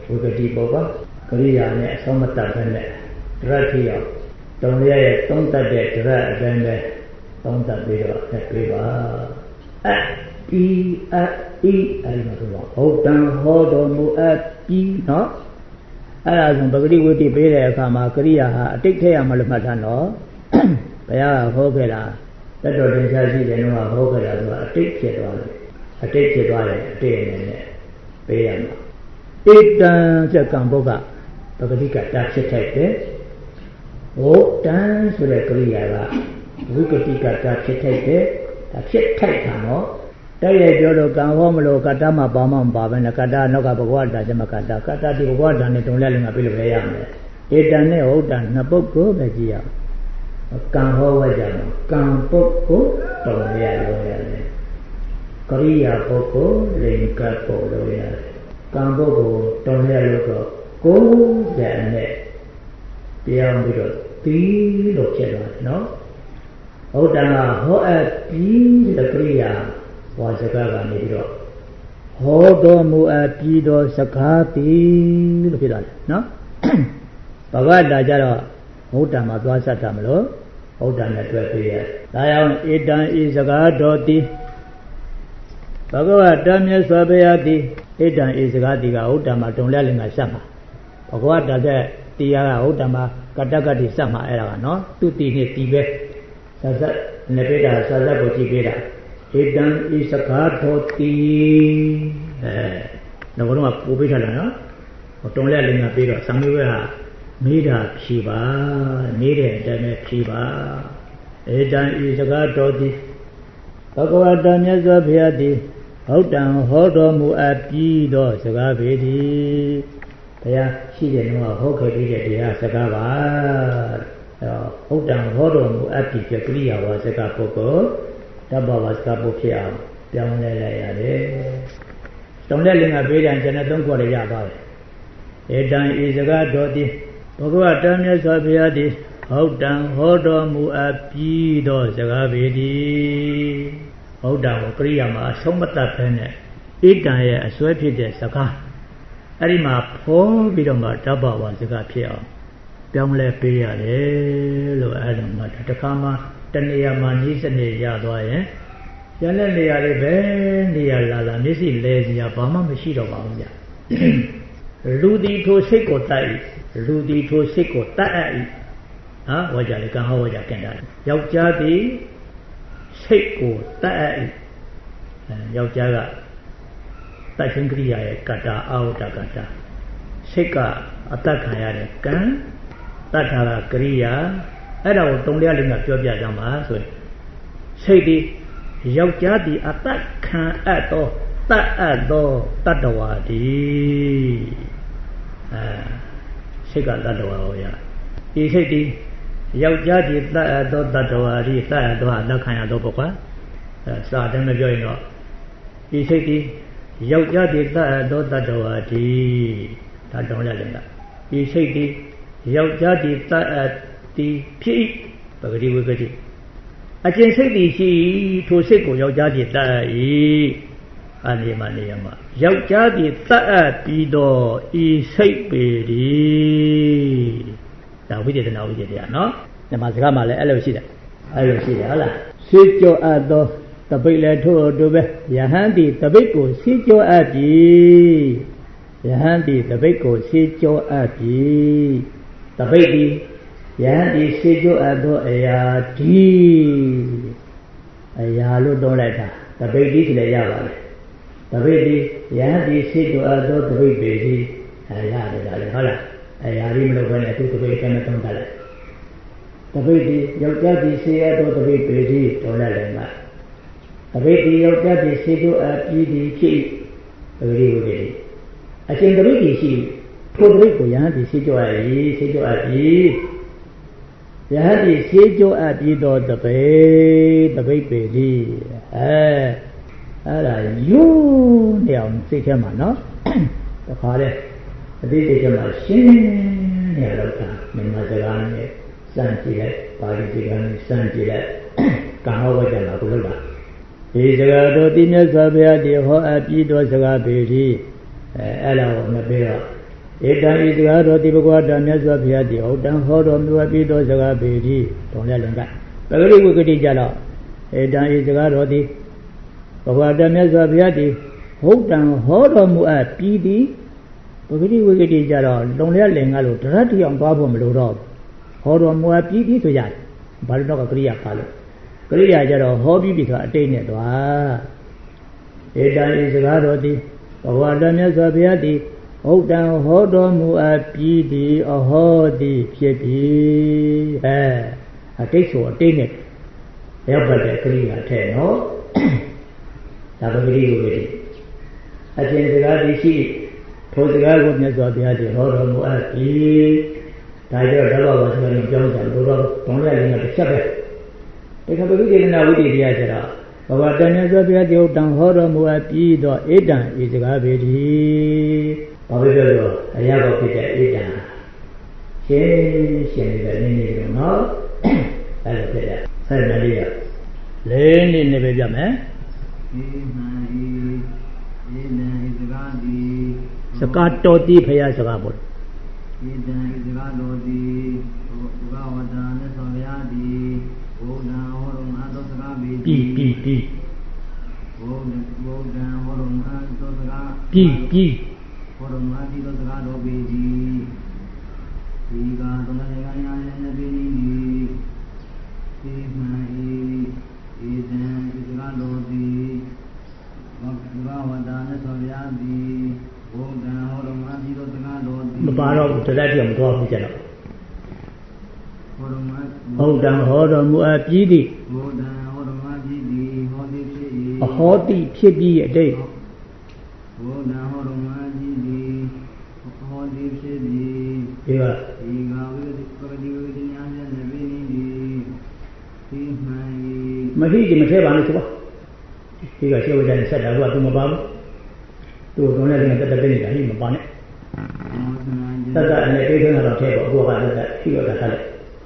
ဝိကတိပုပ္ပကရိယာနဲ့အဆုံးမတတ်ဘဲနဲ့တရတိရောက်တုံလျက်ရဲ့သုံးတတ်တဲ့တရအတိုင်းပဲသုံးတတ်ပြီးတော့နဲ့ပြေးပါအဤအဲ့မှာဆိုတော့ဟုတ်တန်ဟောတော်မူအပ်ပြီးနော်အဲ့ဒါဆိုပဂတိဝိတ္တိပေးတဲ့အခါမှာကရိယာဟာအတိတ်ထဲရမလို့မှတ်ထားနော်ဘုရားကဟောခဲ့တာတတ်တော်တင်ရှားရှိတယ်နော်ဟောခဲ့တာဆိုတာအတိတ်ဖြစ်သွားတယ်အတိတ်ဖြစ်သွားတယ်အတိတ်အနေနဲ့ပေးရမှာဣတံစကံဘုကပဂတိကတာဖြစ်ထိုက်တယ်ဟောတံဆိုတဲ့ကရိယာကဝိကတိကတာဖြစ်ထိုက်တယ်ဒါဖြစ်ထိုက်တာနော်တဲ့ရဲ့ပြောလို့ကံဟောမလို့ကတ္တမှာပါမှမပါပဲနဲ့ကတ္တနောက်ကဘဂဝတာဇမကတ္တကတ္တဒီဘဂဝတာနဲ့တုံလက်လင်ကပြလို့ပဲရမယ်ဧတံနဲ့ဟုတ်တံနှစ်ပုဂ္ဂိုလ်ပဲကြည့်ရအောင်ကံဟောဝကြတော့ကံပုဂ္ဂိုလ်တုံရလို့ရတယ်ကရိယာပုဂ္ဂိုလ်လိင်ကပုဂ္ဂိုလ်လို့ရတယ်ကံပုဂ္ဂိုလ်တုံရလို့တော့ကိုယ်ရနဲ့ပြောင်းပြီးတော့ပြီးလို့ဖြစ်သွားတယ်နော်ဟုတ်တံကဟောအပ်ပြီးတဲ့ကရိယာဝါစကားကနေပြီးတော့ဟောတော်မူအပ်ပြီးတော့စကားပြီးလို့ဖြစ်သွားတယ်နော်ဘဂဝတာကြတော့ဟုတ်တံမှာသွားဆက်တာမလို့ဟုတ်တံနဲ့တွေ့ပြရဒါကြောင့်ဧတံဤစကားတော်သည်ဘဂဝတာမြတ်စွာဘုရားသည်ဧတံဤစကားသည်ကဟုတ်တံမှာတုံလက်လင်ကဆက်မှာဘဂဝတာတဲ့တရားကဟုတ်တံမှာကတ္တကတိဆက်မှာအဲ့ဒါကနော်သူတည်နေတည်ပဲဆက်ဆက်နေပြတာဆက်ဆက်ကိုကြည့်ပြတာဧတံဤစကားတော်သည်တော့ဘုရားပို့ပေးထားတယ်နော်တုံလက်လင်ကပြီးတော့သံဃာကမေးတာဖြေပါမေးတဲ့အတိုင်းပဲဖြေပါဧတံဤစကားတော်သည်ဘဂဝတာမြတ်စွာဘုရားသည်ဟုတ်တံဟောတော်မူအပ်ပြီးသောစကားပေသည်ဘုရားရှိတယ်နော်ဟောခဲ့ပြီးတဲ့တရားစကားပါဟုတ်တံဟောတော်မူအပ်ပြီးတဲ့ကရိယာဝါစကားပုဂ္ဂိုလ်တပ္ပဝါစကားပုဖြစ်အောင်ပြောင်းလဲလိုက်ရတယ်တုံးတဲ့လင်္ကာပေးတယ်ကျွန်တော်သုံးခေါ်ရရပါတယ်ဧတံဤစကားတော်သည်ဘဂဝတာမြတ်စွာဘုရားသည်ဟုတ်တံဟောတော်မူအပ်ပြီးသောစကားပေသည်ဟုတ်တံကိုကရိယာမှာအဆုံးမတတ်ဖဲနဲ့ဣတံရဲ့အစွဲဖြစ်တဲ့စကားအဲ့ဒီမှာဖောပြီးတော့မှတပ္ပဝါစကားဖြစ်အောင်ပြောင်းလဲပေးရတယ်လို့အဲ့ဒါမှတခါမှတနေရာမှာဤစနေရသွားရင်ရတဲ့နေရာလေးပဲနေရာလာမျက်စိလဲစရာဘာမှမရှိတော့ပါဘူးဗျလူဒီထိုစိတ်ကိုတတ်၏လူဒီထိုစိတ်ကိုတတ်အပ်၏ဟာဝါကြလေကံဟောဝါကြကန်တာယောက်ျားသည်စိတ်ကိုတတ်အပ်၏ယောက်ျားကတတ်ခြင်းကရိယာရဲ့ကတ္တာအာဝတ္တကတ္တာစိတ်ကအတတ်ခံရတဲ့ကံတတ်တာကကရိယာအဲ့ဒါကိုတုံလျလေးကပြောပြကြမှာဆိုရင်စိတ်ဒီယောက်ျားဒီအတတ်ခံအပ်သောတတ်အပ်သောတတ္တဝါဒီစိတ်ကတတ္တဝါဟောရဒီစိတ်ဒီယောက်ျားဒီတတ်အပ်သောတတ္တဝါဒီတတ်အပ်သောအတတ်ခံရသောပုဂ္ဂိုလ်စာတမ်းမပြောရင်တော့ဒီစိတ်ဒီယောက်ျားဒီတတ်အပ်သောတတ္တဝါဒီဒါတောင်းရလည်းဒီစိတ်ဒီယောက်ျားဒီတတ်အပ်ဒီဖြစ်ပဂတိဝိကတိအကျင့်စိတ်ဒီရှိထိုစိတ်ကိုယောက်ျားဒီတတ်၏အနေမနေရမှာယောက်ျားဒီတတ်အပ်ပြီးတော့ဤစိတ်ပေသည်ဒါဝိသေသနာဝိသေတရားနော်ဒီမှာစကားမှာလည်းအဲ့လိုရှိတယ်ဟုတ်လားစေကြောအပ်သောတပိတ်လည်းထို့တူပဲယဟန်ဒီတပိတ်ကိုစေကြောအပ်ပြီယဟန်ဒီတပိတ်ကိုစေကြောအပ်ပြီတပိတ်ဒီယဟန်ဒီစေကြောအပ်သောအရာဒီအရာလို့သုံးလိုက်တာတပိတ်ဒီဆိုလည်းရပါတယ်တပိတ်ဒီယဟန်ဒီစေကြောအပ်သောတပိတ်ပေဒီရတယ်ဒါလည်းဟုတ်လားအရာဒီမလို့ဘဲနဲ့သူတပိတ်ကနဲ့သုံးတာလေတပိတ်ဒီယောက်ျားဒီစေအပ်သောတပိတ်ပေဒီသုံးလိုက်တယ်မှာတပိတ်ဒီယောက်ျားဒီစေကြောအပ်ပြီးဒီဖြစ်ပဂရိဝိကေအရှင်တပိတ်ဒီရှိထိုတပိတ်ကိုယဟန်ဒီစေကြောအပ်ပြီးစေကြောအပ်ပြီးယဟန်ဒီစေကြောအပ်ပြီးတော့တပိတ်ပေဒီအဲ့ဒါယူနေအောင်စိတ်ထဲမှာနော်တခါလေအတိတ်စိတ်ထဲမှာရှင်းနေတော့တာမြန်မာစကားနဲ့စမ်းကြည့်လိုက်ပါဠိစကားနဲ့စမ်းကြည့်လိုက်ကံဟောဝကြတာကိုလို့တာဒီစကားတော်တိမြတ်စွာဘုရားဒီဟောအပ်ပြီးတော့စကားပေဒီအဲ့ဒါကိုမပြောတော့ Etan Isgaro Tibagwata Mesophiati, Otan Hodo Muapido Zagabedi, Tonga. Very wicked Jala. Etan Isgaro Bagwata Mesophiati, Hotan Hodo Muapidi, very wicked Jala, Tonga Lengalo, Trati on Babum Luro, Hodo Muapidi to Yat, Baldoga Kriya Palo. Kriya Jaro, Hobby because attain it. Etan Isgaro Bagwata Mesophiati. Otan Hodo Muapidi, a Hodi Piedi, a take so a thing it. Everybody clean a ten, no? Have a video with it. I think the guy see, told the guy would never be at the Hodo Muapidi. Tiger Dava was wearing Johnson, don't let him at the Sabbath. They have a video now with the Azara. But then as a video down Hodo Muapidi, Edan is a garbage. However, I have a bit of Ida. She the name, no? I look at that. Certainly, Lane in the Vijame. Sakato deep here, Sakabo. P. Forumati to Grado Bedi, Riga to Nagaya and the Bedi, Ismai, Isrado, Gavadan, Soviadi, Ogan, Horumati to Grado, the Baro to let him go off the channel. Ogan, Horum Muapidi, Ogan, Horumati, a haughty pity a day. Mahidi Mateva, he got you and said, I got him about to don't let him get the benefit upon it. That's an occasion of a table, go about that, he got a help.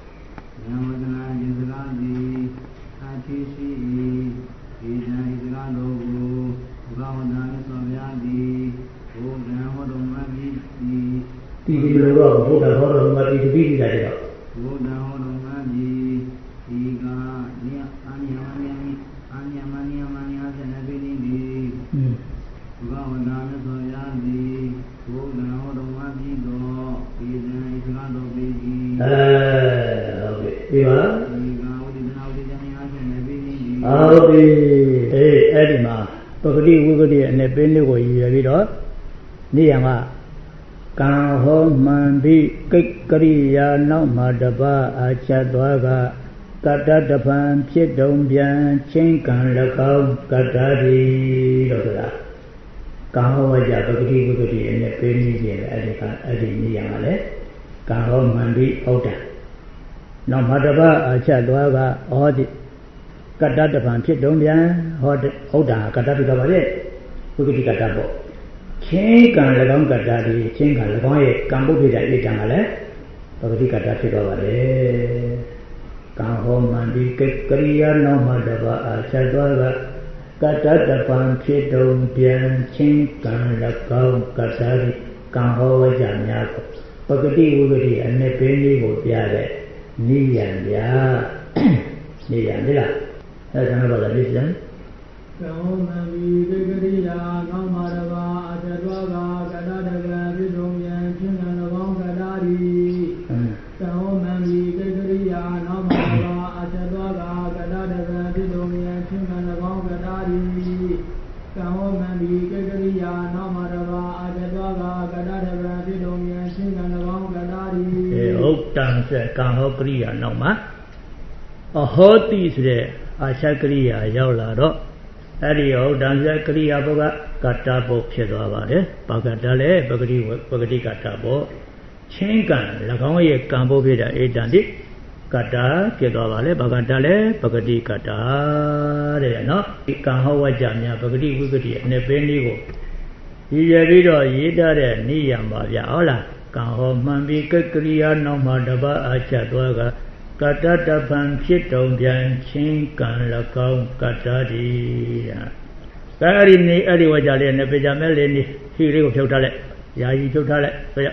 Edima, Pogadi Wugadi and the Bendigo Yavido, Niama, Kanho Mambi, Kikaria, no Madaba, Achadwaga, Katatapan, Piedom, Chinkan, Lakau, Katadi, Kanho Wajapagadi Wugadi and the Bendigo Adiniamale, Kanho Mambi, Ota. No Madaba, Achadwaga, Odi. Katatapan, Piedom, Oda, Katapika, Wugadi Katabo. Chinkan Lagam Katadi, Chinkan Lagoy, Kambupida Itamale, Pagadi Katapika, Kanho Mandi, Kikaria, no Madaba, Achadwaga, Katatapan, Piedom, Chinkan Lagam Katadi, Kanho Jamyak, Pagadi Wugadi, and the Penny would be added. Niyan, Niyan. That's another reason. Kanho Kriya Noma. A hot is there. Ashakriya Yaulado, Adio, Danza Kriya Boga, Katabo Piedavare, Pagatale, Pagadi Katabo, Chinkan, Lagoye Cambo Vida Edandi, Kata, Piedavale, Pagatale, Pagadi Kata, no, Kanhawa Jamia, Pagadi Wugadi, and the Bendigo. Yavido, Yida, Niyamba, Yaola, Kanho Mambi Kriya no Madaba Achadwaga. Katatapan Piedom, Chinkan Lakau, Katadi. Very nearly was a Pejamel in the Hero Totale. ယာယီထုတ်ထားလိုက်ဆိုရ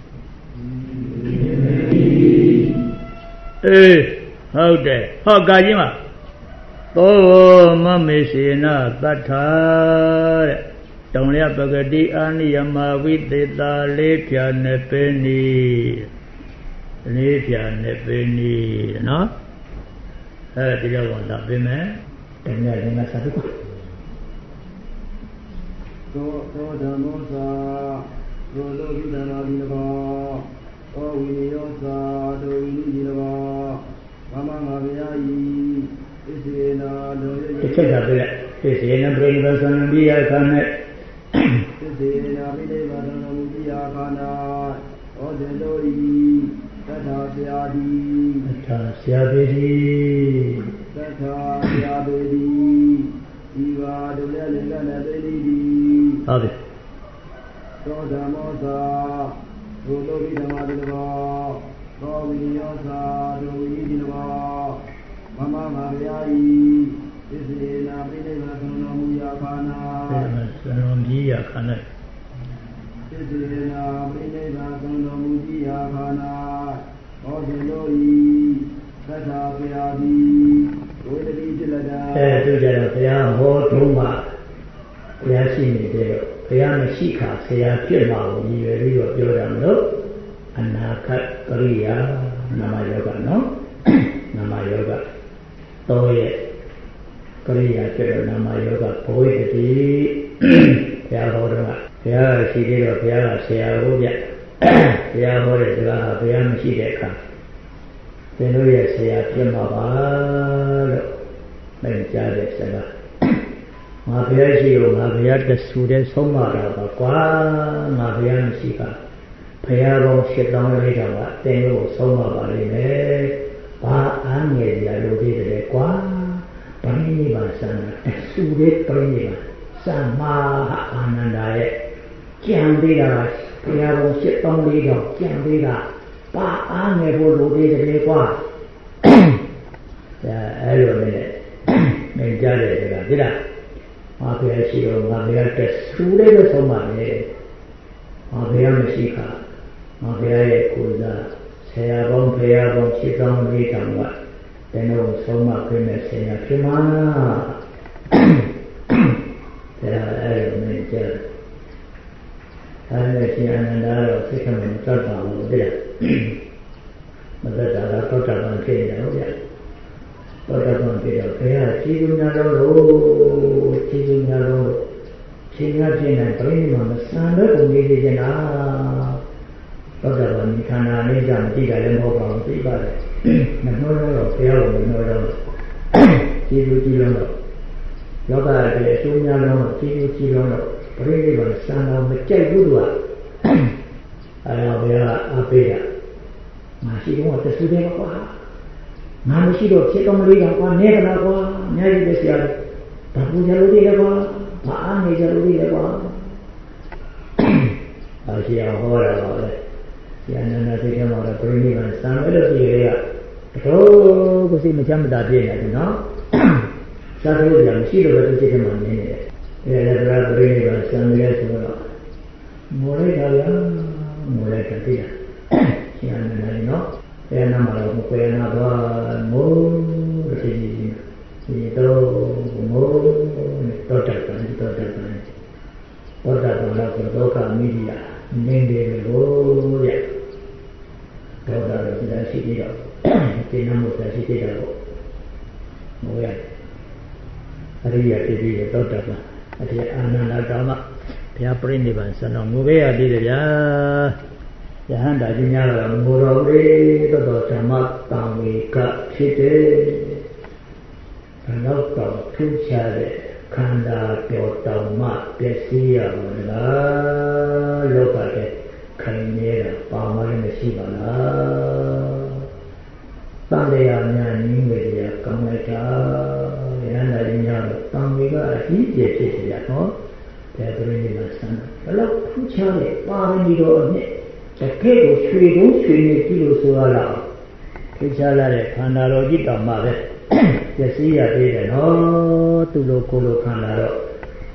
ဟုတ်တယ်ဟောကာကြီးမှာသောမမေရှိနာတတ္ထာတဲ့တောင်လျပဂတိအာနိယမဝိသေတာလေးဖြာနဲ့ပဲနီလေးဖြာနဲ့ပဲနီနော်ဒီတော့ဝန်တာပြင်မယ်တကယ်လည်းစားပြီးသောဓမ္မောသာသောလောကိတနာဒီလောသောဝိနိယောသာသောဝိနိဒီလောမမငါဗျာယီဣစေနာတို့ရဲ့တစ်ချက်ကပြည့်ဣစေနာပြိဋ္ဌာန်သံဃိယခန္ဓာဣစေနာပြိဋ္ဌာန်သံဃိယခန္ဓာဩဇင်တို့ဤသတ္ထာဆရာတိသတ္ထာဆရာပေတိသတ္ထာဆရာပေတိဒီပါတို့လည်းလည်းနဲ့သိတိဒီဟုတ်ပြီသောဓမ္မောသာဒုလောကိဓမ္မတိလောသောဝိနိယောသာဒုဝိနိတိလောမမငါဗျာယီဣစေနာပိဋိမာသံဃမူယာခာနာသံဃမူယာခာနာဣစေနာပိဋိမာသံဃမူယာခာနာဟောဇင်တို့ဤသတ္ထာပရာတိဝိတတိจิตတာသူကြတော့ဘုရားဟောတုံးမှာဘုရားရှိနေတယ်ဘုရားမရှိခါဆရာဖြစ်မှာကိုရည်ရွယ်ပြီးတော့ပြောတာမလို့အနာခတ်ကရိယာနာမယောဂနော်နာမယောဂတော့ရဲ့ကရိယာဖြစ်တော့နာမယောဂဘဝိတတိဘုရားဟောတော့ဘုရားရှိသေးတော့ဘုရားကဆရာဟောပြဘုရားဟောတဲ့စကားဟာဘုရားမရှိတဲ့အခါသင်တို့ရဲ့ဆရာဖြစ်မှာပါလို့မင်းကြားတဲ့စကားငါဘုရားရှိလို့ငါဘုရားတဆူတဲ့ဆုံးမတာပါကွာငါဘုရားမရှိပါဘုရားတော်ရှစ်တောင်းလေးတော်ကသင်တို့ဆုံးမပါလိမ့်မယ်ဘာအားငယ်ရလို့ဒီတဲ့ကွာဗန္ဒီပါစံတဆူတဲ့ပြိနေပါစံမာအာနန္ဒာရဲ့ကြံသေးတာဘုရားတော်ရှစ်တောင်းလေးတော်ကြံသေးတာဘာအားငယ်ဖို့လိုသေးတယ်ကွာအဲ့လိုနဲ့မင်းကြားတဲ့စကားသိလားငါဘုရားရှိတော့ငါဘုရားတဆူလေးလို့ဆုံးပါလေငါဘုရားမရှိခါငါဘုရားရဲ့ကိုယ်စားဆရာပေါင်းဘုရားပေါင်းရှစ်တောင်းလေးတောင်ကတန်တော်ဆုံးမခွင့်နဲ့ဆရာဖြစ်မှာအဲ့လိုနဲ့ကြားအဲ့ဒီအနန္တရောသိခမတတ်တာလို့သိလားမတတ်တာတော့တတ်တာဖြစ်နေတယ်ဟုတ်ဗျာတော့တတ်တာဖြစ်တော့ဘုရားကြည်ကူညာလုံးလို့ကြည်ကူညာလုံးချိန်ရဖြစ်နေပြိဋိမာမစံတော့ကိုနေနေကြတာတော့တတ်တာဒီခန္ဓာလေးကြောင့်ကြည့်တယ်လည်းမဟုတ်ပါဘူးသိပါတယ်မနှောတော့ဘုရားကိုမနှောတော့ကြည်ကူကြည်လုံးတော့ယောဂရဲ့အကျိုးများလုံးကြည်ကူကြည်လုံးတော့ပြိဋိမာစံတော်မကြိုက်ဘူးသူကအဲ့တော့ဘုရားအပေးတာငါရှိတော့တဆူတယ်ကွာငါမရှိတော့ဖြစ်တော့မလို့ကွာနေကလားကွာအများကြီးပဲဆရာဘာပူကြလို့ဒီလဲကွာဘာအားနေကြလို့ဒီလဲကွာအရှိအောင်ဟောတာပါလေဆရာနန္ဒသိက္ခာမှာတော့ပြိဋိဘံစံအဲ့လိုပြည်ရတော့ကိုစိတ်မချမ်းမသာပြည့်နေတယ်နော်သာသနာ့ရာမရှိတော့တဲ့စိတ်ကမှနေနေတယ်အဲ့ဒါကပြိဋိဘံစံရဲဆိုတော့မောလိုက်တာလားမောလိုက်တာတိလားဆရာနန္ဒနော်ဆရာနာမတော်ကိုယ်နာတော့မိုးဒီတော့မိုးတော့တက်တယ်တော့တက်တယ်တော့တက်တော့တော့ကမိဒီယာနေတယ်လို့ရတော့တာလည်းဒါရှိသေးတော့ဒီနမို့ဒါရှိသေးတာပေါ့မိုးရအရိယာတည်ပြီးတော့တက်ပါအတေအာနန္ဒကာမဘုရားပြိဋိဘံစံတော်ငိုခဲ့ရသေးတယ်ဗျာယဟန္တာကြီးများတော့ငိုတော်လေးတော်ဓမ္မတံဝေကဖြစ်တယ်။ဒါတော့ထူးခြားတဲ့ခန္ဓာပြောတောင်မှပျက်စီးရပါလားလောကတဲ့ခိုင်နေတာပါမလည်းမရှိပါလား။တန်တရားများနည်းဝေရကောင်းလိုက်တာယဟန္တာကြီးများတော့တံဝေကအကြီးကျယ်ဖြစ်စီရနော်။ဒါပြိဋိဘံစံဘယ်လောက်ထူးခြားတဲ့ပါရမီတော်အမြင့်တကယ်ကိုရွှေတုံးရွှေနေကြည့်လို့ဆိုရလားထိချလာတဲ့ခန္ဓာတော်ကြီးတောင်မှပဲပျက်စီးရသေးတယ်နော်သူလိုကိုလိုခန္ဓာတော့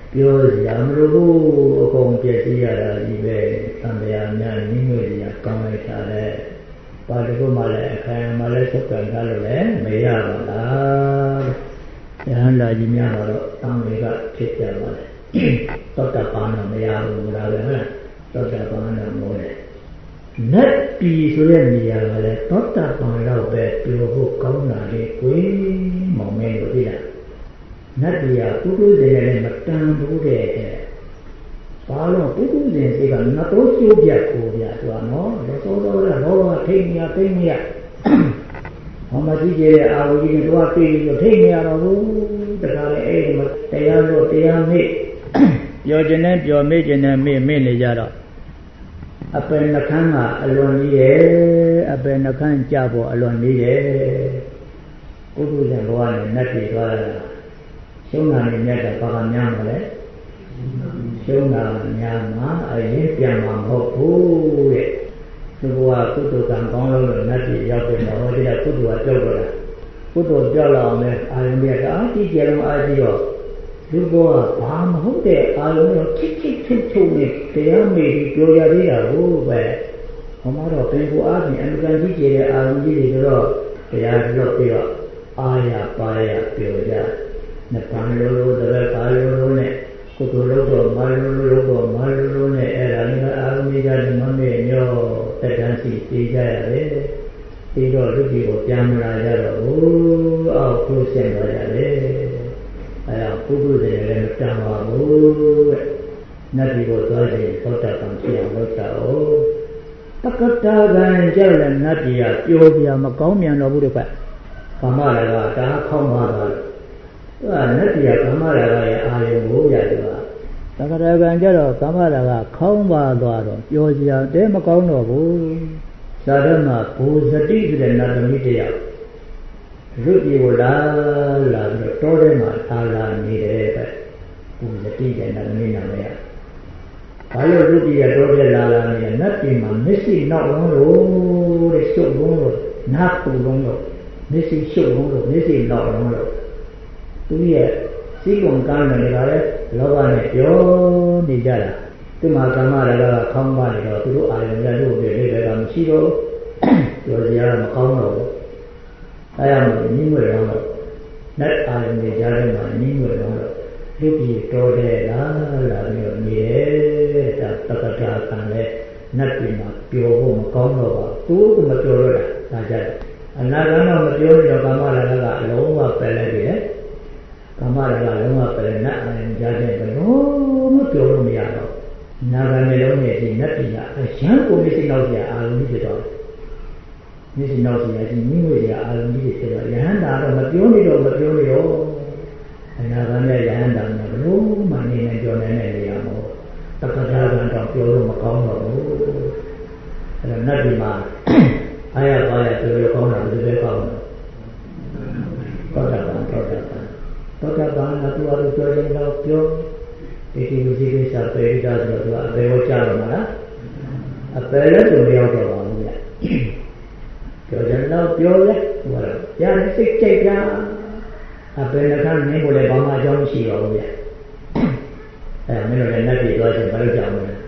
ပြောစရာမလိုဘူးအကုန်ပြည့်စည်ရတာဒီပဲသံဃာများနိမွေစရာကောင်းလိုက်တာလေဘာတခုမှလည်းအခါမှလည်းသုတ်ကံကားလို့လည်းမရပါလားယဟန်လာကြီးများတော့တန်တွေကဖြစ်ကြပါလေသောတာပန်တော့မရဘူးလားပဲဟုတ်လားသောတာပန်တော့မိုးတယ်နတ်ပြည်ဆိုတဲ့နေရာကလည်းသောတာပန်တော့ပဲပြောဖို့ကောင်းတာလေကိုယ်မောင်မဲလို့သိလားနတ်ပြည်ကပုဂ္ဂိုလ်တွေလည်းမတန်ဘူးတဲ့ဘာလို့ပုဂ္ဂိုလ်တွေစိတ်ကငါတို့ကျိုးပြတ်ကိုပြသူကနော်သောတော်လောဘထိတ်မြသိမ့်မြဟောမကြည့်ကြတဲ့အာဝကြီးကတော့သိပြီးတော့ထိတ်မြတော့ဘူးတခါလေအဲ့ဒီမှာတရားလို့တရားမေ့ပြောခြင်းနဲ့ပြောမေ့ခြင်းနဲ့မေ့နေကြတော့အပယ်နှခမ်းကအလွန်ကြီးရဲ့အပယ်နှခမ်းကြဖို့အလွန်ကြီးရဲ့ပုဂ္ဂိုလ်ရဲ့ဘဝနဲ့နတ်ပြည်သွားတာရှုံးတာနဲ့မြတ်တာဘာကများမလဲရှုံးတာများမှာအရင်ပြန်မှာမဟုတ်ဘူးတဲ့သူကကုသိုလ်ကံကောင်းလို့နတ်ပြည်ရောက်ပြန်တော့ဒီကကုသိုလ်ကကြောက်တော့တာကုသိုလ်ကြောက်လာအောင်လဲအာရုံတွေကအားကြီးကြလုံးအားကြီးတော့လူဘောကဘာမဟုတ်တဲ့အာရုံတွေချစ်ချစ်ချွတ်ချွတ်နဲ့တရားမေးပြီးပြောရသေးတာဟုတ်ပဲဟောမှာတော့ပင်ကိုအားဖြင့်အမှန်ကန်ကြီးကျတဲ့အာရုံကြီးတွေတော့တရားတော့ပြီးတော့အာရပါရပြောကြနှစ်ပန်းလိုတရက်ကာလိုနဲ့ကုသိုလ်လုပ်တော့မာလိုတော့မာလိုနဲ့အဲ့ဒါလည်းအာရုံကြီးကြတယ်မမေ့ညောတက်တန်းစီပြေးကြရတယ်ပြီးတော့လူကြီးကိုပြန်လာကြတော့ဟိုအောက်ကိုဆင်းသွားကြတယ်အဲ့ဒါပုဂ္ဂိုလ်တွေလည်းမတန်ပါဘူးတဲ့နတ်ပြည်ကိုသွားရင်သောတာပန်ဖြစ်အောင်လုပ်တာ哦တက္ကတာကံကြောက်လည်းနတ်ပြည်ကပျော်ပြမကောင်းမြန်တော့ဘူးတဲ့ကကာမရာဂဒါခေါင်းပါတော့သူကနတ်ပြည်ကကာမရာဂရဲ့အာယုံကိုရတယ်ကတက္ကတာကံကြတော့ကာမရာဂခေါင်းပါသွားတော့ပျော်စရာတဲမကောင်းတော့ဘူးသာဓမ္မဘူဇတိဆိုတဲ့နတ်သမီးတယောက်ရုပ်ကြီးကိုလာပြီးတော့တောထဲမှာလာနေတယ်ပဲဘူဇတိတဲ့နတ်သမီးနာမည်ဘာလို့ရုပ်ကြီးကတောထဲလာနေလဲနတ်ပြည်မှာမျက်စိနောက်လုံးလို့တဲ့ရှုပ်လုံးလို့နားပူလုံးလို့မျက်စိရှုပ်လုံးလို့မျက်စိနောက်လုံးလို့သူရဲ့စိတ်ကုန်ကမ်းတယ်ဒါလည်းလောဘနဲ့ပြောနေကြတာသူ့မှာကာမရာဂကခေါင်းပါနေတော့သူတို့အာရုံရလို့ပြည့်တယ်ကမရှိတော့ပြောစရာမကောင်းတော့ဘူးအဲ့ဒါမှညှိမွေတော့နတ်အာရုံတွေကြားထဲမှာညှိမွေတော့လူကြီးတော်တယ်လားပြီးတော့နေတယ်ဒါတက္ကတာကံလည်းနတ်ပြည်မှာပြောဖို့မကောင်းတော့ပါဘူးသူကမပြောတော့တာဒါကြတယ်အနာဂတ်တော့မပြောတော့ကာမရာဂကအလုံးဝပယ်လိုက်တယ်ကာမရာဂလုံးဝပယ်နတ်အာရုံကြားထဲဘယ်လိုမှပြောလို့မရတော့နာဂမေလုံးရဲ့ဒီနတ်ပြည်ကအရန်ကိုမရှိတော့ကြအာရုံကြီးဖြစ်တော့မျက်စိနောက်စီရချင်းမိငွေရအာရုံကြီးဖြစ်တော့ယဟန္တာတော့မပြောနေတော့အနာဂတ်နဲ့ယဟန္တာနဲ့ဘလို့မှနေနေပြောနေနေရမှာတက္ကတာကတော့ပြောလို့မကောင်းတော့ဘူးအဲ့တော့နတ်ဒီမှာအာရပါရပြောလို့ကောင်းတာဘယ်လိုကောင်းလဲသောတာပန်ကသူအရပြောရင်တော့ပြောဒီလူကြီးကိစ္စပေရတာဆိုတော့အပေဝကြတော့မလားအပေလည်းသူမရောက်တော့ပါဘူးဗျပြောကြတော့ပြောလဲဟိုရစိတ်ကြိတ်တာအပေလည်းကနင်းဖို့လည်းဘာမှအကြောင်းမရှိပါဘူးဗျအဲ့မင်းတို့လည်းနတ်ပြည်သွားချင်းဘာလို့ကြောက်မလဲ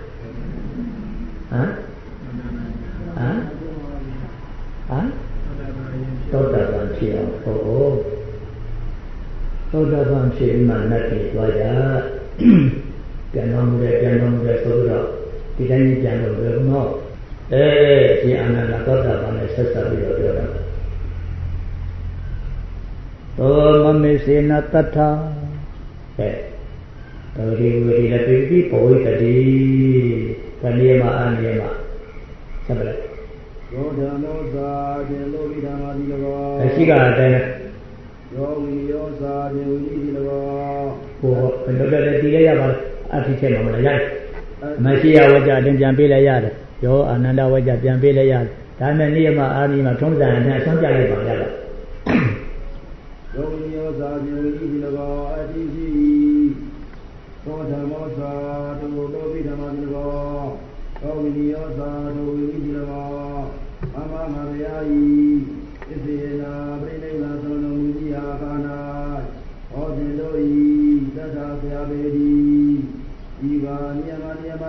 သောတာပန်ဖြစ်အောင်ဟောသောတာပန်ဖြစ်မှနတ်ပြည်သွားကြပြန်တော်မူတဲ့ဆိုတော့ဒီတိုင်းပြန်လို့ဘယ်တော့ဒီအနန္တသောတာပန်နဲ့ဆက်ဆက်ပြီးတော့ပြောတာသောမမေစေနတတ္ထာတော်ဒီဝိရိယပိပိဘောဝိတတိတဏိယမအာနိယမဆက်ပါလိုက်ယောဓမ္မောသာတေလောကိဓမ္မာတိလောရှိကအတိုင်းယောဝိယောသာတေဝိတိလောဟိုဘယ်လိုလဲတည်ရရပါအဖြစ်ချက်မှာမလားရတယ်မရှိရဝကြတင်ပြန်ပေးလိုက်ရတယ်ယောအာနန္ဒဝကြပြန်ပေးလိုက်ရတယ်ဒါနဲ့နိယမအာနိယမထုံးစံနဲ့အဆုံးပြလိုက်ပါရတာယောဝိယောသာတေဝိတိလောအတိရှိသောဓမ္မောသာတေလောကိဓမ္မာတိလောယောဝိယောသာတေဝိတိလောအမမရယာယီဣသေနာပရိနိဗ္ဗာန်သောမူကြီးအာကာနာဟောတင်တို့ဤတထာဆရာပေတိ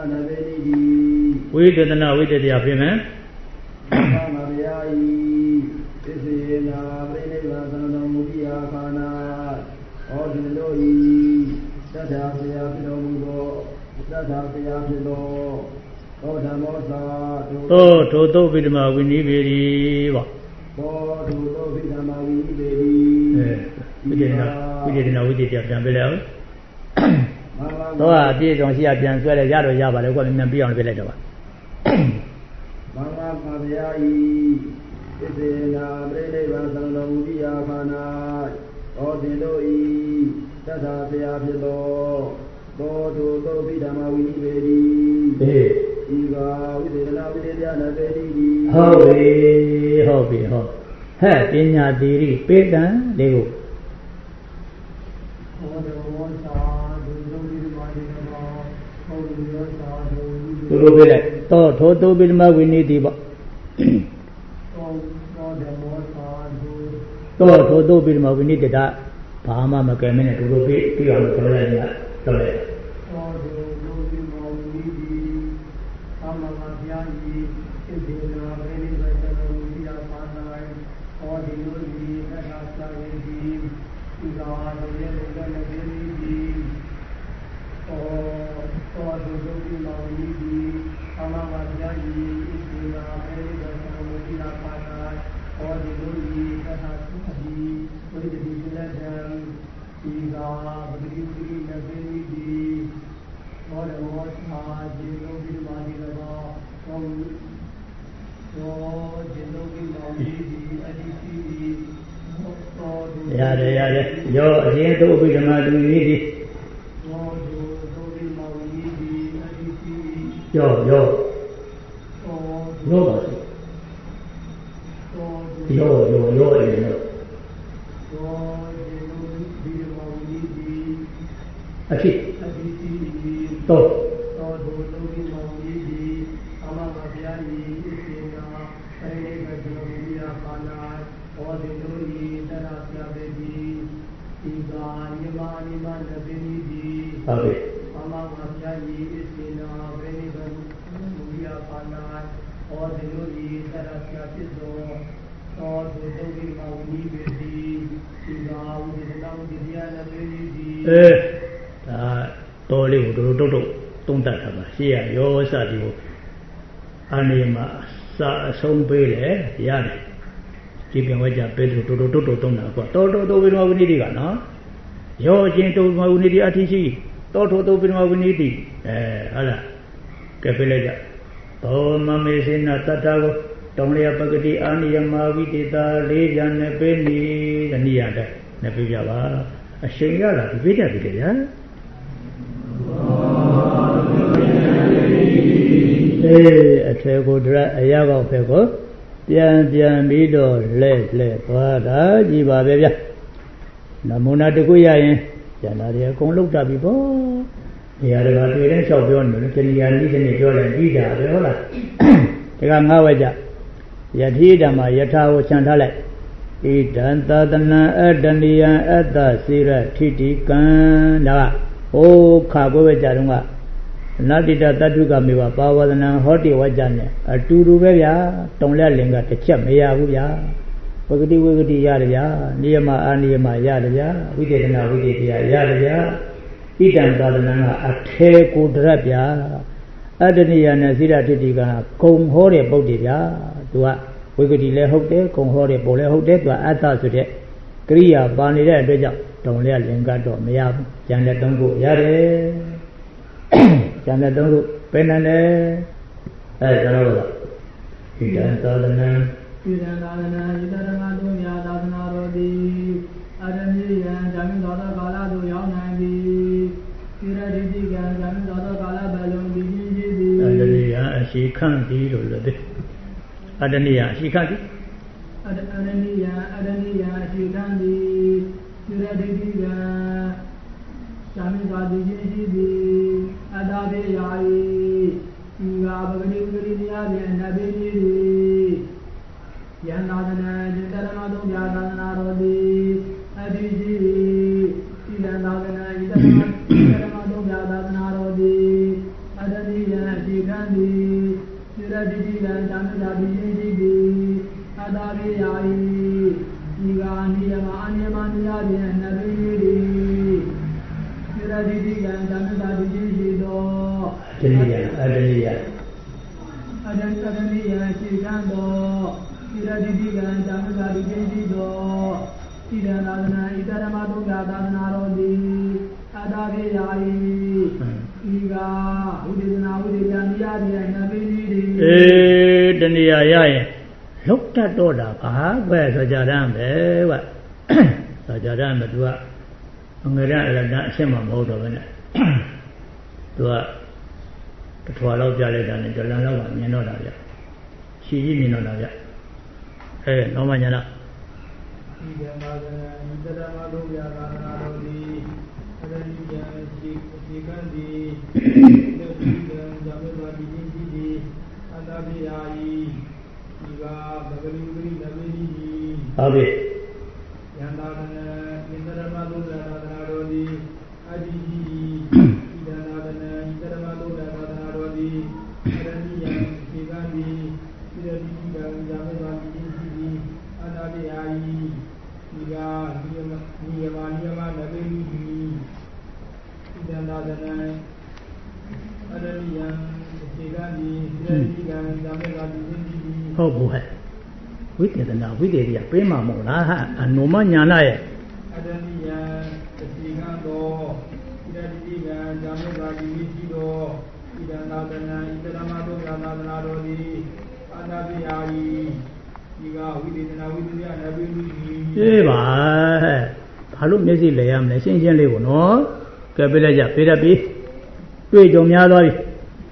ဝိသေသနာဝိသေတရားဖြစ်မယ်မဗျာဤသစ္စေနာပြိဋိဘသံတော်မူပြီးအခါ၌ဟောဒီတို့ဤသတ္တဆရာဖြစ်တော်မူသောသတ္တဆရာဖြစ်သောဟောဓမ္မောသာသောထိုသုဗိဓမဝိနိပေတိပေါ့သောထိုသုဗိဓမဝိနိပေတိဝိသေသနာဝိသေတရားပြန်ပြလိုက်အောင်တော့အပြည့်စုံရှိရပြန်ဆွဲလဲရတော့ရပါလေကွာမြန်ပြီးအောင်ပြလိုက်တော့ပါမင်္ဂလာပါဗျာဤသစ္စေနာပြိဋိဘသံတော်မူပြီးအခါ၌ဟောတင်တို့ဤသတ္တဆရာဖြစ်သောသောတုသုဗိဓမဝိနိပေတိဤကဝိသေသနာဝိသေတရားနဲ့ပေတိဟုတ်ပြီဟဲ့ပညာတိရိပေတံလေးကိုသူတို့ပြလိုက်တော့ထိုသုဗိဓမဝိနိတိပေါ့တော့ထိုသုဗိဓမဝိနိတိတာဘာမှမကဲမင်းနဲ့သူတို့ပြီးအောင်ပြောလိုက်ရတော့လေရတယ်ရောအရင်သုဗိဓမသူဤဒီရောပါစေရောအဲ့လိုအဖြစ်တော့တော်လေးကိုတို့တုံးတတ်တာပါရှေ့ရရောစသည်ကိုအာနေမှာစာအဆုံးပေးလေရတယ်ဒီပြန်ဝဲကြပေးတို့တုံးတာကွာတော်ဝိဓမဝိနိတိကနော်ရောအချင်းတုံးဝိနိတိအထိရှိတော်ဝိဓမဝိနိတိဟုတ်လားကဲပေးလိုက်ကြဘောမမေစေနတတ္တကိုတောင်းလျာပဂတိအာနိယမဝိတေတာလေးကြနဲ့ပေးနေတနည်းရတဲ့နဲ့ပြပြပါအရှင်ရတာဒီပေးတတ်ပြီလေဗျာအထေကိုဒရအရာကောက်ဖက်ကိုပြန်ပြီးတော့လဲသွားတာကြည်ပါပဲဗျာနမူနာတခုရရင်ကျန်တာတွေအကုန်လုံးတတ်ပြီပေါ့နေရာတကာတွေ့တဲ့လျှောက်ပြောနေတယ်ကြည်ယာနိစနေပြောလိုက်ပြီးတာပဲဟုတ်လားဒါကငါးဝဲကြယတိဓမ္မယထာကိုခြံထားလိုက်ဣဒံသတနာအတ္တနိယံအတ္တစိရထိတိကံဒါကဟိုခါကိုပဲကြတော့ကအနတ္တိတတ္တုကမေဝပါဝဒနာဟောတိဝကြနဲ့အတူတူပဲဗျာတုံလက်လင်ကတစ်ချက်မရဘူးဗျာပဂတိဝိဂတိရတယ်ဗျာနိယမအာနိယမရတယ်ဗျာဝိသေသနာဝိသေတရားရတယ်ဗျာဣဒံသာသနာကအထေကိုတရက်ဗျာအတ္တနိယနဲ့စိရထိတိကံဂုံဟောတဲ့ပုဒ်တယ်ဗျာသူကဝိဂတိလည်းဟုတ်တယ်ဂုံဟောတဲ့ပုဒ်လည်းဟုတ်တယ်သူကအတ္တဆိုတဲ့ကရိယာပါနေတဲ့အတွက်ကြောင့်တုံလက်လင်ကတော့မရဘူးကျန်တဲ့သုံးခုရတယ်ကျန်တဲ့သုံးခုပဲနန်းတယ်ကျွန်တော်တို့ဣဒံသာသနာဣတရမတုညာသာသနာတော်သည်အရဏိယံဇာမိသောကာလသို့ရောက်နိုင်သည်ဣရတိတိကံဇာမိသောကာလဘလုံးသည်ရှိသည်အရဏိယံအရှိခန့်သည်လို့လည်းသိအရဏိယံအရှိခန့်သည်အရဏိယံအရှိခန့်သည်ဣရတိတိကံဇာမိသောသည်ရှိသည်အတ္တဘေယာယိဤကပဂတိဝိရိယဖြင့်နဘေတိယန္တာသနာจิตရမသုံးပြသာသနာတော်သည်အတိရှိဤလန္တာသနာဣတရမသုံးပြသာသနာတော်သည်အတ္တိယံတိတိတိအတာရိယာယဒီကနိယမအနိယမနိယဖြင့်နဗိနိတိစေရတိတိကံဓမ္မတာတိရှိသောတဏိယအတဏိယအတဏိယရှိကံသောစေရတိတိကံဓမ္မတာတိရှိသောဣဒံသာသနာဣတရမတုသာသနာတော်သည်အတာရိယာယဒီကဝိဒေနာဝိဒေယနိယဖြင့်နဗိနိတိတဏိယရရင်လောက်တတ်တော့တာဘာပဲဆိုကြရမ်းပဲကွဆိုကြရမ်းမသူကအငရအရဒအရှင်းမှမဟုတ်တော့ဘဲနဲ့သူကတထွာလောက်ပြလိုက်တာနဲ့ဒလန်လောက်ကမြင်တော့တာဗျရှည်ကြီးမြင်တော့တာဗျနောက်မှညာတော့ဒီကမှာကဣတရမတုသာသနာတော်သည်အရဏိယရှိကံသည်သေတိကံဇမေဘာတိတိတိအတ္တပိယာယီဒီကဘဂလိဝိနမေနိဟုတ်ပြီယန္တာကနဣတရမတုသာသနာတော်သည်အဒီဣဒနာကနဣတရမတုသာသနာတော်သည်အရဏိယရှိကံသည်သေတိကံဇမေဘာတိတိတိအတ္တပိယာယီဒီကနိယမနဗေနိဣဒနာကနအရဏိယရှိကံသည်သေတိကံဇမေဘာတိတိတိဟုတ်ဘူးဟဲ့ဝိသေသနာဝိသေရိယပေးမှာမဟုတ်လားဟာအနုမညာနာရဲ့အတဏိယတိကံတော်ဣဒတိကံဇမေဘာတိရှိတော်ဣဒံသာသနာဣတရမတုသာသနာတော်သည်အာနာပိယာယီဒီကဝိသေသနာဝိသေရိယနဗေနိပြေးပါဟဲ့ဘာလို့မျက်စိလဲရမလဲရှင်းရှင်းလေးကိုနော်ကဲပြလိုက်ကြပေးတတ်ပြီတွေ့ကြုံများသွားပြီ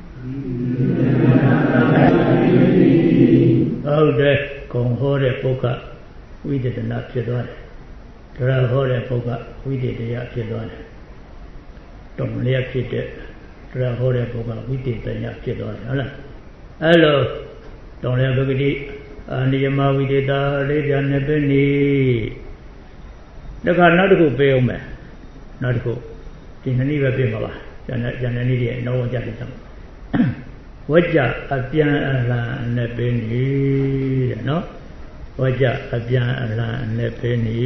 ဟုတ်တယ်ဂုံဟောတဲ့ပုဂ္ဂဝိသေသနာဖြစ်သွားတယ်တရားဟောတဲ့ပုဂ္ဂဝိသေတရားဖြစ်သွားတယ်တုံလျက်ဖြစ်တဲ့တရားဟောတဲ့ပုဂ္ဂဝိသေတရားဖြစ်သွားတယ်ဟုတ်လားအဲ့လိုတုံလျက်ပဂတိအနိယမဝိသေတာလေးပြန်နေပဲနေတခါနောက်တစ်ခုပေးအောင်မယ်နောက်တစ်ခုဒီနည်းပဲပြင်ပါပါကျန်တဲ့နည်းတွေနောက်ဝင်ကြတယ်ဆောင်ဝကြအပြန်အလှန်နဲ့ပဲနေတဲ့နော်ဝကြအပြန်အလှန်နဲ့ပဲနေ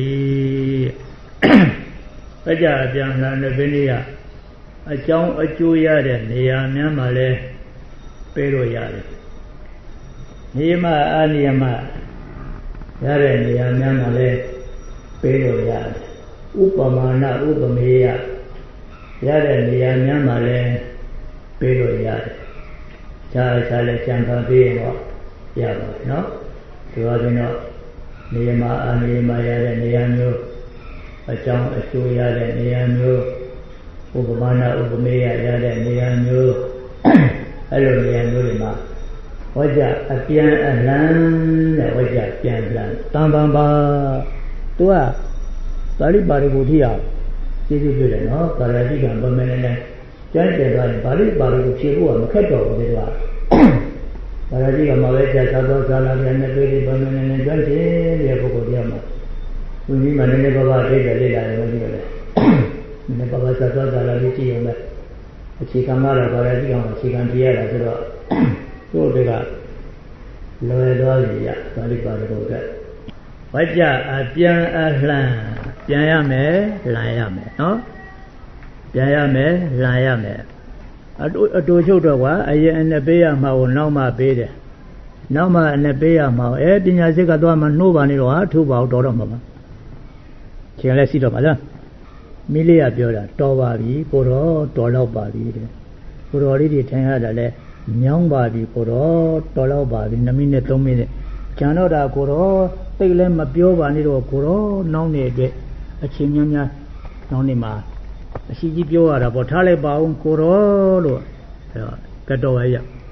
ဝကြအပြန်အလှန်နဲ့ပဲနေရအကြောင်းအကျိုးရတဲ့နေရာများမှာလဲပေးလို့ရတယ်နိယမအာနိယမရတဲ့နေရာများမှာလဲပေးလို့ရတယ်ဥပမာဏဥပမေယရတဲ့နေရာများမှာလဲပေးလို့ရတယ်ခြားလဲကြံပါပေးရင်တော့ရပါတယ်နော်ဒီလိုဆိုတော့နေရာမှာအာနိယမရတဲ့နေရာမျိုးအကြောင်းအကျိုးရတဲ့နေရာမျိုးဥပမာဏဥပမေယရတဲ့နေရာမျိုးအဲ့လိုနေရာမျိုးတွေမှာဝကြအပြန်အလှန်တဲ့ဝကြပြန်လှန်တန်ပန်ပါသူကပါဠိပါရဂုထိအောင်သိသိပြတယ်နော်ပါရတိကံဗမေနဲ့ကျမ်းတယ်သွားရင်ပါဠိပါရဂုဖြေဖို့ကမခက်တော့ဘူးဒီကပါရတိကမှာပဲကြာသောဇာလာပြန်နဲ့တွေ့ပြီးဗမေနဲ့ကျမ်းတယ်တဲ့ပုဂ္ဂိုလ်တရားမှာသူကြီးမှနည်းနည်းပါးပါးအထိတ်လေးလာတယ်မကြည့်ရလဲနည်းနည်းပါးပါးဇာသောဇာလာလေးကြည့်ရုံပဲအခြေခံကတော့ပါရတိကံအခြေခံပြရတာဆိုတော့တို့တွေကလွယ်သွားပြီရပါဠိပါရဂုကဝကြအပြန်အလှန်ပြန်ရမယ်လှန်ရမယ်နော်ပြန်ရမယ်လှန်ရမယ်အတူချုပ်တော့ကအရင်အနဲ့ပေးရမှာကိုနောက်မှပေးတယ်နောက်မှအနဲ့ပေးရမှာပညာစိတ်ကသွားမှနှိုးပါနေတော့ဟာထူပါတော့တော့မှာပါချိန်လဲရှိတော့ပါလားမိလေးကပြောတာတော်ပါပြီကိုတော့တော်တော့ပါပြီတဲ့ကိုတော်လေးတွေထင်ရတာလဲညောင်းပါပြီကိုတော့တော်တော့ပါပြီ2မိနစ်3မိနစ်ကျန်တော့တာကိုတော့သိလည်းမပြောပါနဲ့တော့ကိုတော့နောက်နေအတွက်အချိန်များများနောက်နေမှာအရှိကြီးပြောရတာပေါ့ထားလိုက်ပါအောင်ကိုတော့လို့အဲတော့ကတော်ရရ